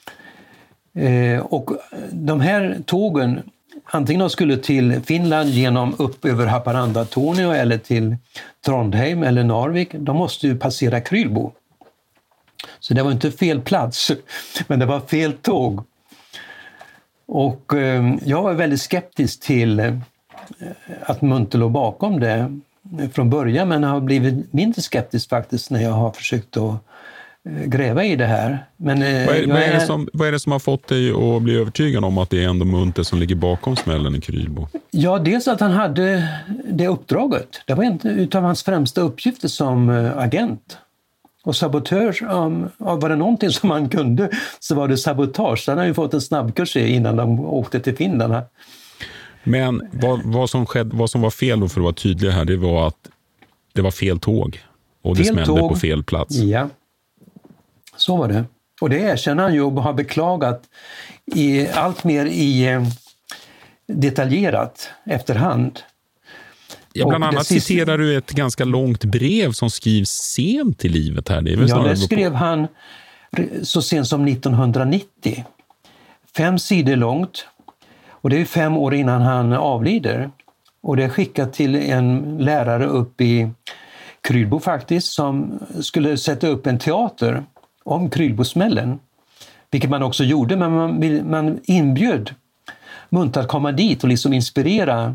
Och de här tågen, antingen de skulle till Finland genom upp över Haparanda-Torneå eller till Trondheim eller Narvik, de måste ju passera Krylbo. Så det var inte fel plats, men det var fel tåg. Och jag var väldigt skeptisk till att Munthe låg bakom det från början, men har blivit mindre skeptisk faktiskt när jag har försökt att gräva i det här. Men, vad är det som har fått dig att bli övertygad om att det är ändå Munthe som ligger bakom smällen i Krylbo? Ja, dels att han hade det uppdraget. Det var inte utav hans främsta uppgifter som agent. Och sabotör, var det någonting som han kunde så var det sabotage. Han har ju fått en snabbkurs innan de åkte till Finland. Men vad som var fel då, för att vara tydlig här, det var att det var fel tåg. Och det smällde på fel plats. Ja, så var det. Och det erkänner han ju och har beklagat allt mer detaljerat efterhand. Ja, bland annat citerar du ett ganska långt brev som skrivs sent i livet här. Det skrev han så sent som 1990. 5 sidor långt. Och det är 5 år innan han avlider. Och det är skickat till en lärare upp i Krylbo faktiskt som skulle sätta upp en teater om Krylbosmällen. Vilket man också gjorde, men man inbjöd Munthe att komma dit och liksom inspirera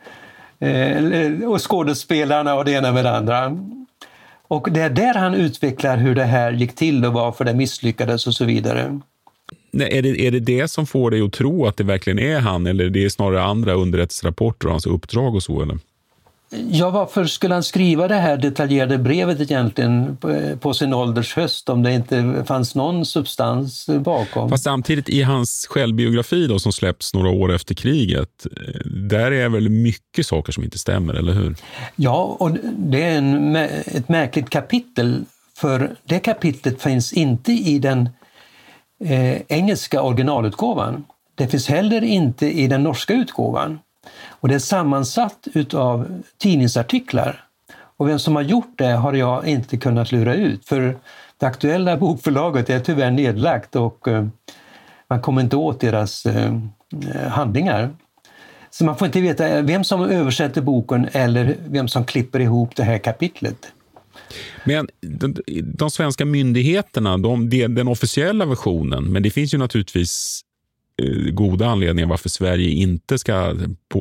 och skådespelarna och det ena med det andra. Och det är där han utvecklar hur det här gick till och varför det misslyckades och så vidare. Är det som får dig att tro att det verkligen är han, eller är det snarare andra underrättelserapporter och hans uppdrag och så, eller? Ja, varför skulle han skriva det här detaljerade brevet egentligen på sin ålders höst om det inte fanns någon substans bakom? Fast samtidigt i hans självbiografi då, som släpps några år efter kriget, där är väl mycket saker som inte stämmer, eller hur? Ja, och det är ett märkligt kapitel, för det kapitlet finns inte i den engelska originalutgåvan. Det finns heller inte i den norska utgåvan. Och det är sammansatt utav tidningsartiklar. Och vem som har gjort det har jag inte kunnat lura ut. För det aktuella bokförlaget är tyvärr nedlagt och man kommer inte åt deras handlingar. Så man får inte veta vem som översätter boken eller vem som klipper ihop det här kapitlet. Men de svenska myndigheterna, den officiella versionen, men det finns ju naturligtvis goda anledningar varför Sverige inte ska,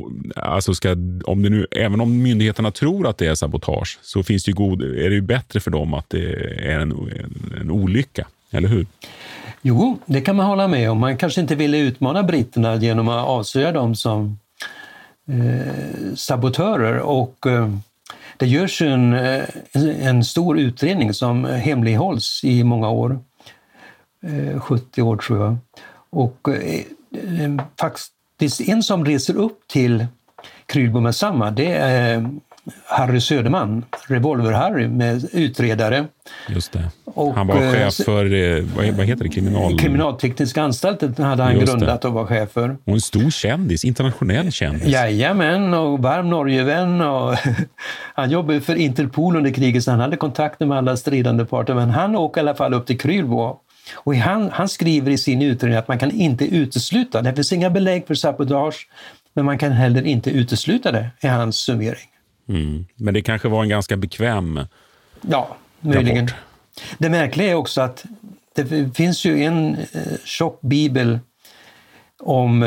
om det nu, även om myndigheterna tror att det är sabotage, så finns det är det ju bättre för dem att det är en olycka, eller hur? Jo, det kan man hålla med om. Man kanske inte ville utmana britterna genom att avslöja dem som sabotörer, och det görs en stor utredning som hemlighålls i många år, 70 år tror jag. Och faktiskt en som reser upp till Krylbo med samma, det är Harry Söderman, Revolver-Harry, med utredare. Just det. Och han var chef för, vad heter det? Kriminaltekniska anstalten hade han grundat och var chef för. Och en stor kändis, internationell kändis. Jajamän, och varm Norgevän. Och han jobbade för Interpol under kriget, så han hade kontakter med alla stridande parter. Men han åker i alla fall upp till Krylbo. Och han skriver i sin utredning att man kan inte utesluta, det finns inga belägg för sabotage, men man kan heller inte utesluta det, i hans summering. Men det kanske var en ganska bekväm möjligen. rapport. Det märkliga är också att det finns ju en tjock bibel om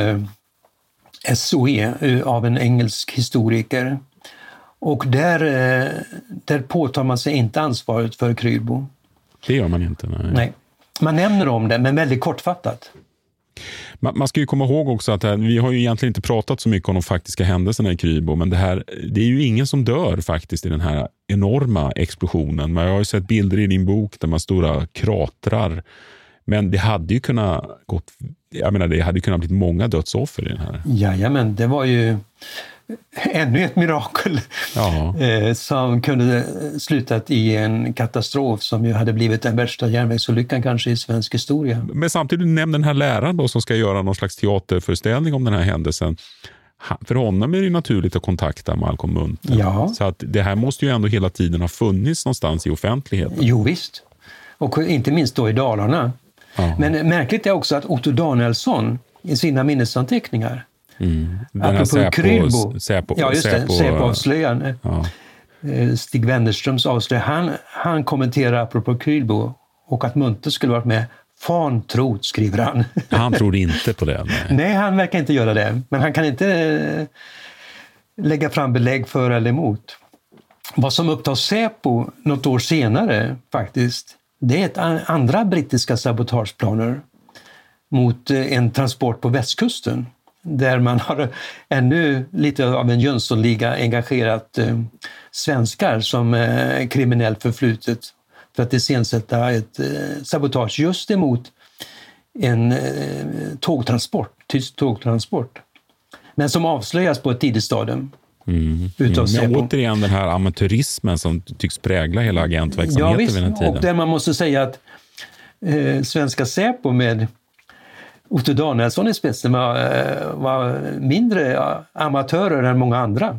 SOE av en engelsk historiker, och där påtar man sig inte ansvaret för Krylbo. Det gör man inte. Nej. Man nämner om det, men väldigt kortfattat. Man ska ju komma ihåg också att vi har ju egentligen inte pratat så mycket om de faktiska händelserna i Krylbo, men det är ju ingen som dör faktiskt i den här enorma explosionen. Men jag har ju sett bilder i din bok där man stora kratrar, men det hade ju kunnat det hade kunnat bli många dödsoffer i den här. Jajamän, det var ju ännu ett mirakel som kunde slutat i en katastrof som ju hade blivit den värsta järnvägsolyckan kanske i svensk historia. Men samtidigt nämnde den här läraren då som ska göra någon slags teaterföreställning om den här händelsen. För honom är det naturligt att kontakta Malcolm Munthe. Ja. Så att det här måste ju ändå hela tiden ha funnits någonstans i offentligheten. Jo visst. Och inte minst då i Dalarna. Ja. Men märkligt är också att Otto Danielsson i sina minnesanteckningar, apropå Krylbo, Säpo-avslöjaren, Stig Wennerströms avslöjare, han kommenterar apropå Krylbo och att Munthe skulle varit med. Fan trot, skriver han. Han tror inte på det. Nej, han verkar inte göra det. Men han kan inte lägga fram belägg för eller emot. Vad som upptar Säpo något år senare faktiskt, det är andra brittiska sabotageplaner mot en transport på västkusten. Där man har ännu lite av en Jönssonliga engagerat svenskar som kriminellt förflutet för att iscensätta ett sabotage just emot en tysk tågtransport. Men som avslöjas på ett tidigt stadium. Men återigen den här amatörismen som tycks prägla hela agentverksamheten vid den tiden. Och där man måste säga att svenska Säpo med Otto Danielsson i spetsen var mindre amatörer än många andra.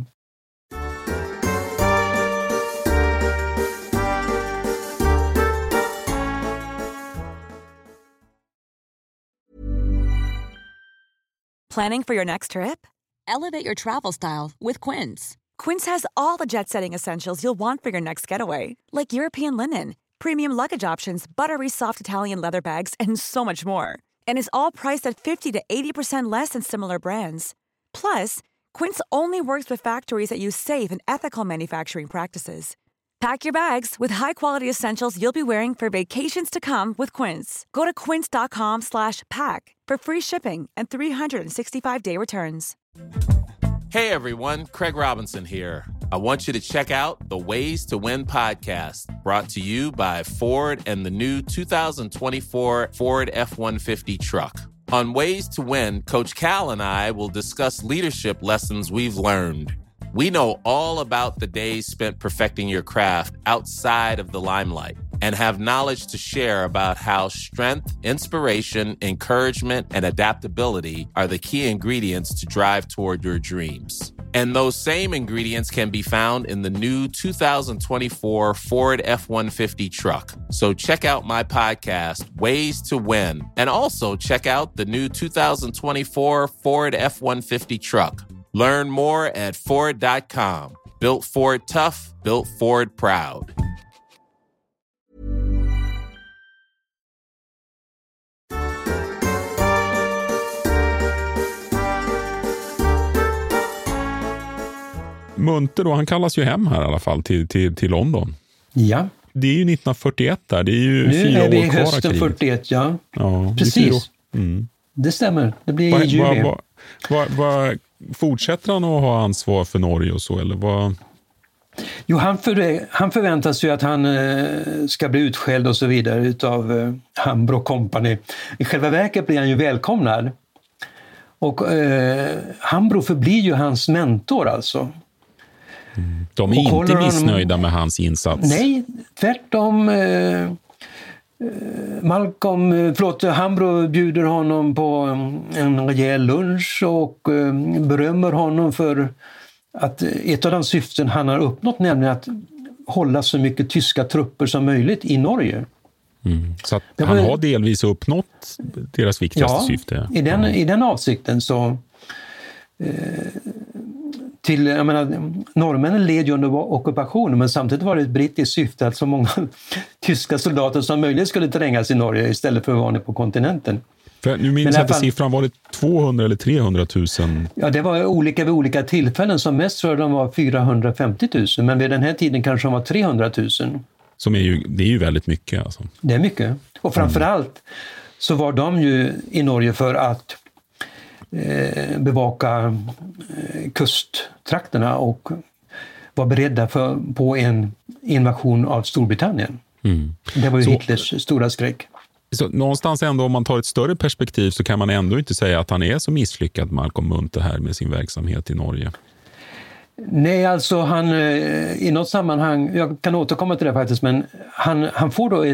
Planning for your next trip? Elevate your travel style with Quince. Quince has all the jet-setting essentials you'll want for your next getaway, like European linen, premium luggage options, buttery soft Italian leather bags, and so much more. And is all priced at 50 to 80% less than similar brands. Plus, Quince only works with factories that use safe and ethical manufacturing practices. Pack your bags with high-quality essentials you'll be wearing for vacations to come with Quince. Go to quince.com/pack for free shipping and 365-day returns. Hey everyone, Craig Robinson here. I want you to check out the Ways to Win podcast, brought to you by Ford and the new 2024 Ford F-150 truck. On Ways to Win, Coach Cal and I will discuss leadership lessons we've learned. We know all about the days spent perfecting your craft outside of the limelight and have knowledge to share about how strength, inspiration, encouragement, and adaptability are the key ingredients to drive toward your dreams. And those same ingredients can be found in the new 2024 Ford F-150 truck. So check out my podcast, Ways to Win, and also check out the new 2024 Ford F-150 truck. Learn more at Ford.com. Built Ford tough, built Ford proud. Munthe då, han kallas ju hem här i alla fall till London. Ja. Det är ju 1941 där, det är ju nu 4 år är vi kvar av hösten kriget. 41, ja. Precis. Det stämmer, det blir i juli. Fortsätter han att ha ansvar för Norge och så, eller vad? Jo, han förväntas ju att han ska bli utskälld och så vidare utav Hambro Company. I själva verket blir han ju välkomnad. Och Hambro förblir ju hans mentor alltså. De är inte missnöjda med hans insats. Nej, tvärtom. Hambro bjuder honom på en rejäl lunch och berömmer honom för att ett av de syften han har uppnått, nämligen att hålla så mycket tyska trupper som möjligt i Norge. Så att han har delvis uppnått deras viktigaste syfte. I den avsikten så norrmännen led ju under ockupationen, men samtidigt var det ett brittiskt syfte att så många tyska soldater som möjligt skulle trängas i Norge istället för att vara nere på kontinenten. För nu minns jag inte siffran, var det 200 eller 300 000? Ja, det var olika vid olika tillfällen. Som mest tror jag de var 450 000, men vid den här tiden kanske de var 300 000. Det är ju väldigt mycket alltså. Det är mycket. Och framförallt så var de ju i Norge för att bevaka kusttrakterna och var beredda på en invasion av Storbritannien. Det var ju Hitlers stora skräck. Så någonstans ändå, om man tar ett större perspektiv, så kan man ändå inte säga att han är så misslyckad, Malcolm Munthe, här med sin verksamhet i Norge. Nej, alltså han i något sammanhang, jag kan återkomma till det faktiskt, men han får då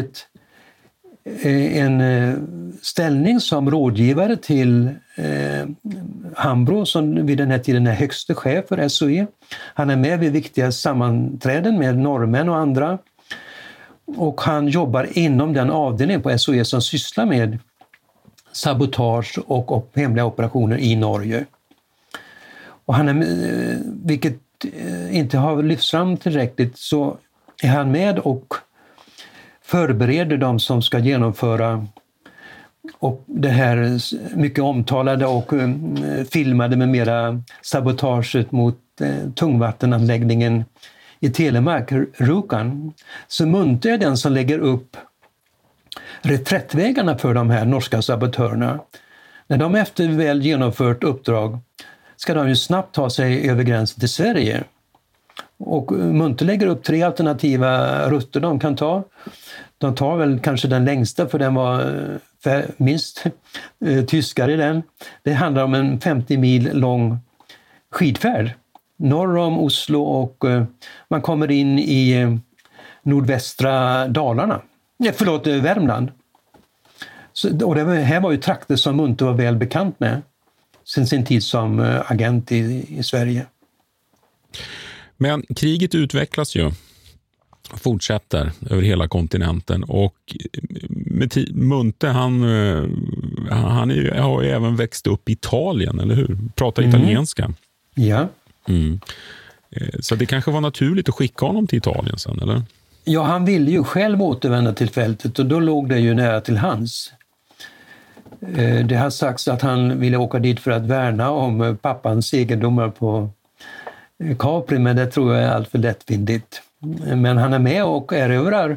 en ställning som rådgivare till Hambro, som vid den här tiden är högste chef för SOE. Han är med vid viktiga sammanträden med norrmän och andra. Och han jobbar inom den avdelning på SOE som sysslar med sabotage och hemliga operationer i Norge. Och han är, vilket inte har lyfts fram tillräckligt, så är han med och förbereder de som ska genomföra och det här mycket omtalade och filmade med mera sabotaget mot tungvattenanläggningen i Telemark, Rjukan. Så Munthe är den som lägger upp reträttvägarna för de här norska sabotörerna. När de efter väl genomfört uppdrag ska de ju snabbt ta sig över gränsen till Sverige. Och Munthe lägger upp 3 alternativa rutter de kan ta. De tar väl kanske den längsta, för den var minst tyskar i den. Det handlar om en 50 mil lång skidfärd norr om Oslo, och man kommer in i nordvästra Dalarna. Värmland. Och det här var ju trakter som Munthe var väl bekant med sen sin tid som agent i Sverige. Men kriget utvecklas ju, fortsätter över hela kontinenten, och Munthe han har ju även växt upp i Italien, eller hur? Pratar italienska. Ja. Så det kanske var naturligt att skicka honom till Italien sen, eller? Ja, han ville ju själv återvända till fältet, och då låg det ju nära till hands. Det har sagts att han ville åka dit för att värna om pappans egendomar på Capri, men det tror jag är allt för lättvindigt. Men han är med och erövrar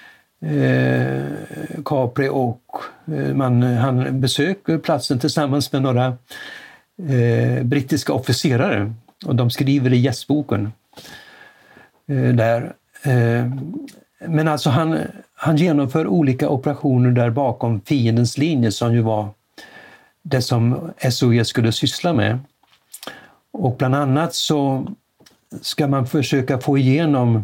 Capri och han besöker platsen tillsammans med några brittiska officerare. Och de skriver i gästboken där. Men alltså han genomför olika operationer där bakom fiendens linje som ju var det som SOE skulle syssla med. Och bland annat så ska man försöka få igenom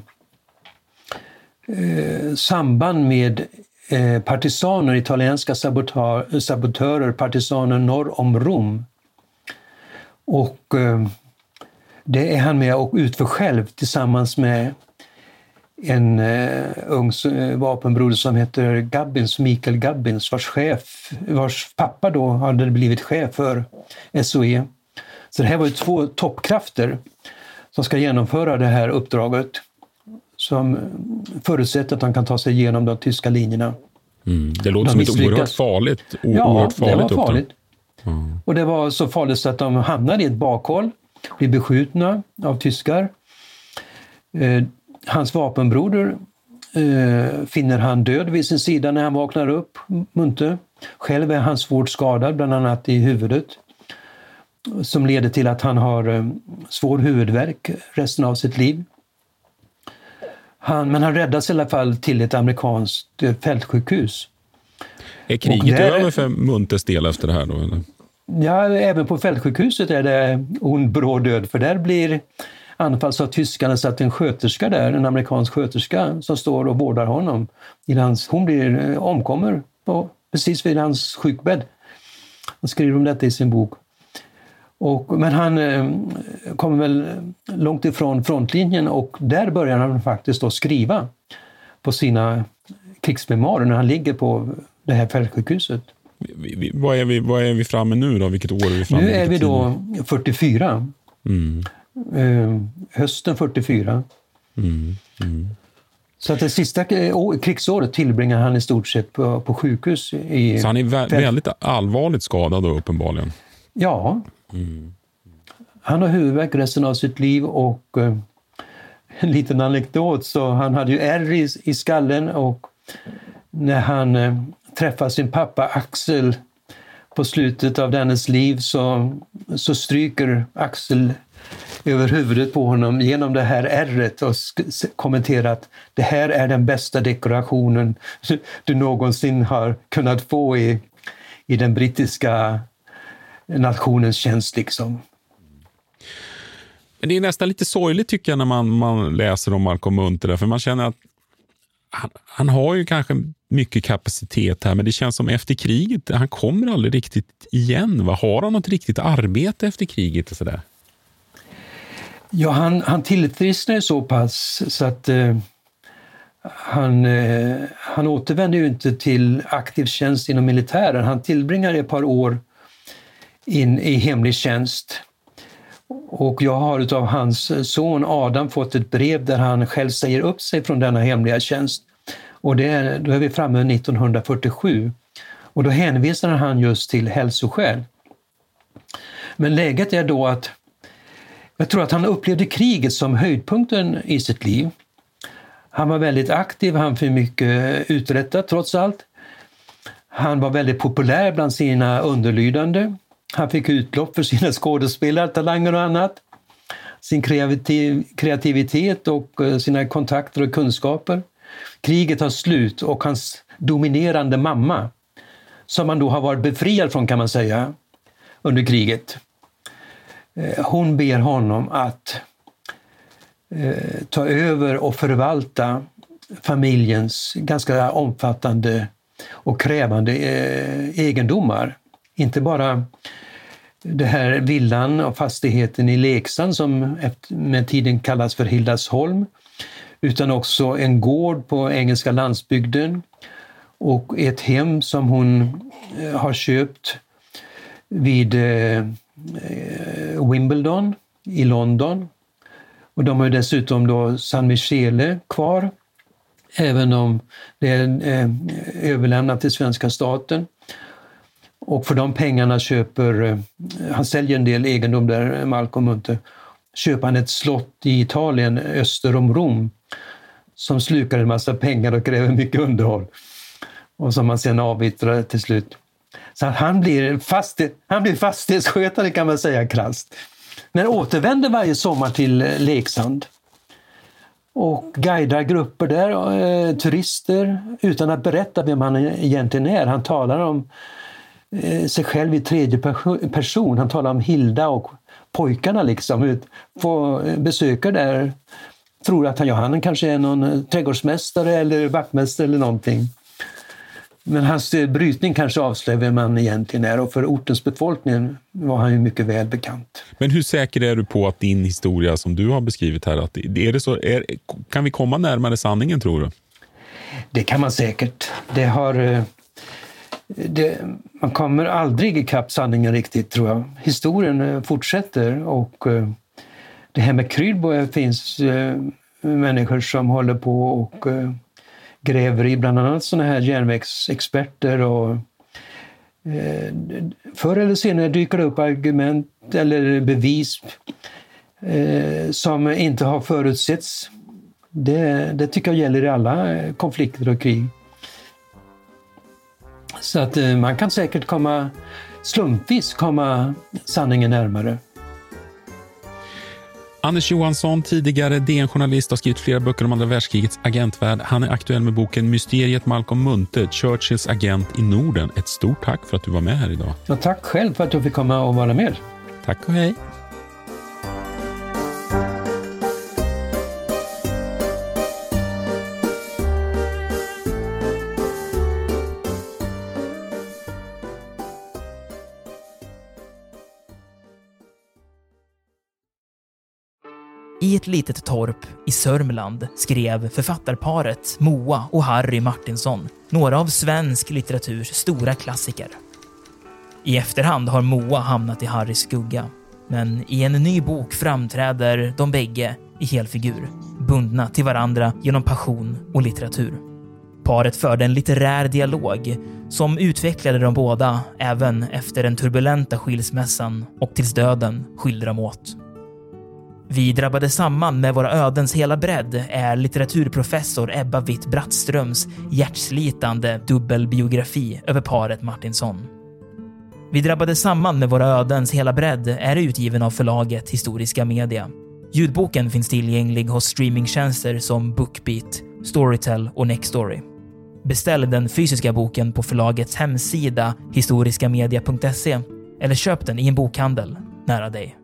samband med partisaner, italienska sabotörer, partisaner norr om Rom. Och det är han med och utför själv tillsammans med en ung vapenbroder som heter Gabbins, Mikael Gabbins, vars pappa då hade blivit chef för SOE. Så det här var ju 2 toppkrafter som ska genomföra det här uppdraget som förutsätter att han kan ta sig igenom de tyska linjerna. Det låter som ett oerhört farligt det var farligt. Mm. Och det var så farligt så att de hamnade i ett bakhåll, blev beskjutna av tyskar. Hans vapenbroder finner han död vid sin sida när han vaknar upp, Munthe. Själv är han svårt skadad, bland annat i huvudet, som leder till att han har svår huvudvärk resten av sitt liv. Men han räddas i alla fall till ett amerikanskt fältsjukhus. Är kriget över för Munthes del efter det här då? Eller? Ja, även på fältsjukhuset är det ond bråd död, för där blir anfalls av tyskarna så att en sköterska där, en amerikansk sköterska som står och vårdar honom. Hon omkommer precis vid hans sjukbädd. Han skriver om detta i sin bok. Men han kommer väl långt ifrån frontlinjen och där börjar han faktiskt då skriva på sina krigsmemoarer när han ligger på det här fältsjukhuset. Vad är vi framme nu då? Vilket år är vi framme? Nu är vi då 44. Hösten 44. Så att det sista krigsåret tillbringar han i stort sett på sjukhus. Så han är väldigt allvarligt skadad då, uppenbarligen? Ja. Han har huvudvärk resten av sitt liv och en liten anekdot, så han hade ju ärr i skallen och när han träffar sin pappa Axel på slutet av dennes liv så stryker Axel över huvudet på honom genom det här ärret och kommenterar att det här är den bästa dekorationen du någonsin har kunnat få i den brittiska nationens tjänst liksom. Men det är nästan lite sorgligt tycker jag när man läser om Malcolm Munthe, för man känner att han har ju kanske mycket kapacitet här, men det känns som efter kriget, han kommer aldrig riktigt igen. Har han något riktigt arbete efter kriget och sådär? Ja, han tillfrisknade så pass så att han återvänder ju inte till aktiv tjänst inom militären. Han tillbringar ett par år in i hemlig tjänst. Och jag har utav hans son Adam fått ett brev där han själv säger upp sig från denna hemliga tjänst. Och då är vi framme 1947. Och då hänvisar han just till hälsoskäl. Men läget är då att jag tror att han upplevde kriget som höjdpunkten i sitt liv. Han var väldigt aktiv, han fick mycket uträttat trots allt. Han var väldigt populär bland sina underlydande. Han fick utlopp för sina skådespelartalanger och annat. Sin kreativitet och sina kontakter och kunskaper. Kriget har slut och hans dominerande mamma, som han då har varit befriad från kan man säga under kriget. Hon ber honom att ta över och förvalta familjens ganska omfattande och krävande egendomar. Inte bara det här villan och fastigheten i Leksand som med tiden kallas för Hildasholm, utan också en gård på engelska landsbygden och ett hem som hon har köpt vid Wimbledon i London. Och de har dessutom då San Michele kvar, även om det är överlämnat till svenska staten. Och för de pengarna han säljer en del egendom där, Malcolm Munthe, köper han ett slott i Italien öster om Rom som slukar en massa pengar och kräver mycket underhåll. Och som man sen avyttrar till slut. Så han blir fastighetsskötare kan man säga krasst. Men återvänder varje sommar till Leksand. Och guidar grupper där, turister, utan att berätta vem han egentligen är. Han talar om sig själv i tredje person. Han talar om Hilda och pojkarna liksom. Besökare där tror att han kanske är någon trädgårdsmästare eller vaktmästare eller någonting. Men hans brytning kanske avslöjar vem man egentligen är, och för ortens befolkning var han ju mycket väl bekant. Men hur säker är du på att din historia som du har beskrivit här, att kan vi komma närmare sanningen, tror du? Det kan man säkert. Man kommer aldrig ikapp sanningen riktigt, tror jag. Historien fortsätter, och det här med Krylbo finns människor som håller på och gräver i, bland annat såna här järnvägsexperter, och förr eller senare dyker det upp argument eller bevis som inte har förutsetts. Det tycker jag gäller i alla konflikter och krig. Så att man kan säkert slumpvis komma sanningen närmare. Anders Johansson, tidigare DN-journalist, har skrivit flera böcker om andra världskrigets agentvärld. Han är aktuell med boken Mysteriet Malcolm Munthe, Churchills agent i Norden. Ett stort tack för att du var med här idag. Ja, tack själv för att du fick komma och vara med. Tack och hej. I ett litet torp i Sörmland skrev författarparet Moa och Harry Martinsson några av svensk litteraturs stora klassiker. I efterhand har Moa hamnat i Harrys skugga, men i en ny bok framträder de bägge i helfigur, bundna till varandra genom passion och litteratur. Paret förde en litterär dialog som utvecklade de båda även efter den turbulenta skilsmässan och tills döden skilde dem åt. Vi drabbade samman med våra ödens hela bredd är litteraturprofessor Ebba Witt-Brattströms hjärtslitande dubbelbiografi över paret Martinsson. Vi drabbade samman med våra ödens hela bredd är utgiven av förlaget Historiska Media. Ljudboken finns tillgänglig hos streamingtjänster som Bookbeat, Storytel och Nextory. Beställ den fysiska boken på förlagets hemsida historiskamedia.se eller köp den i en bokhandel nära dig.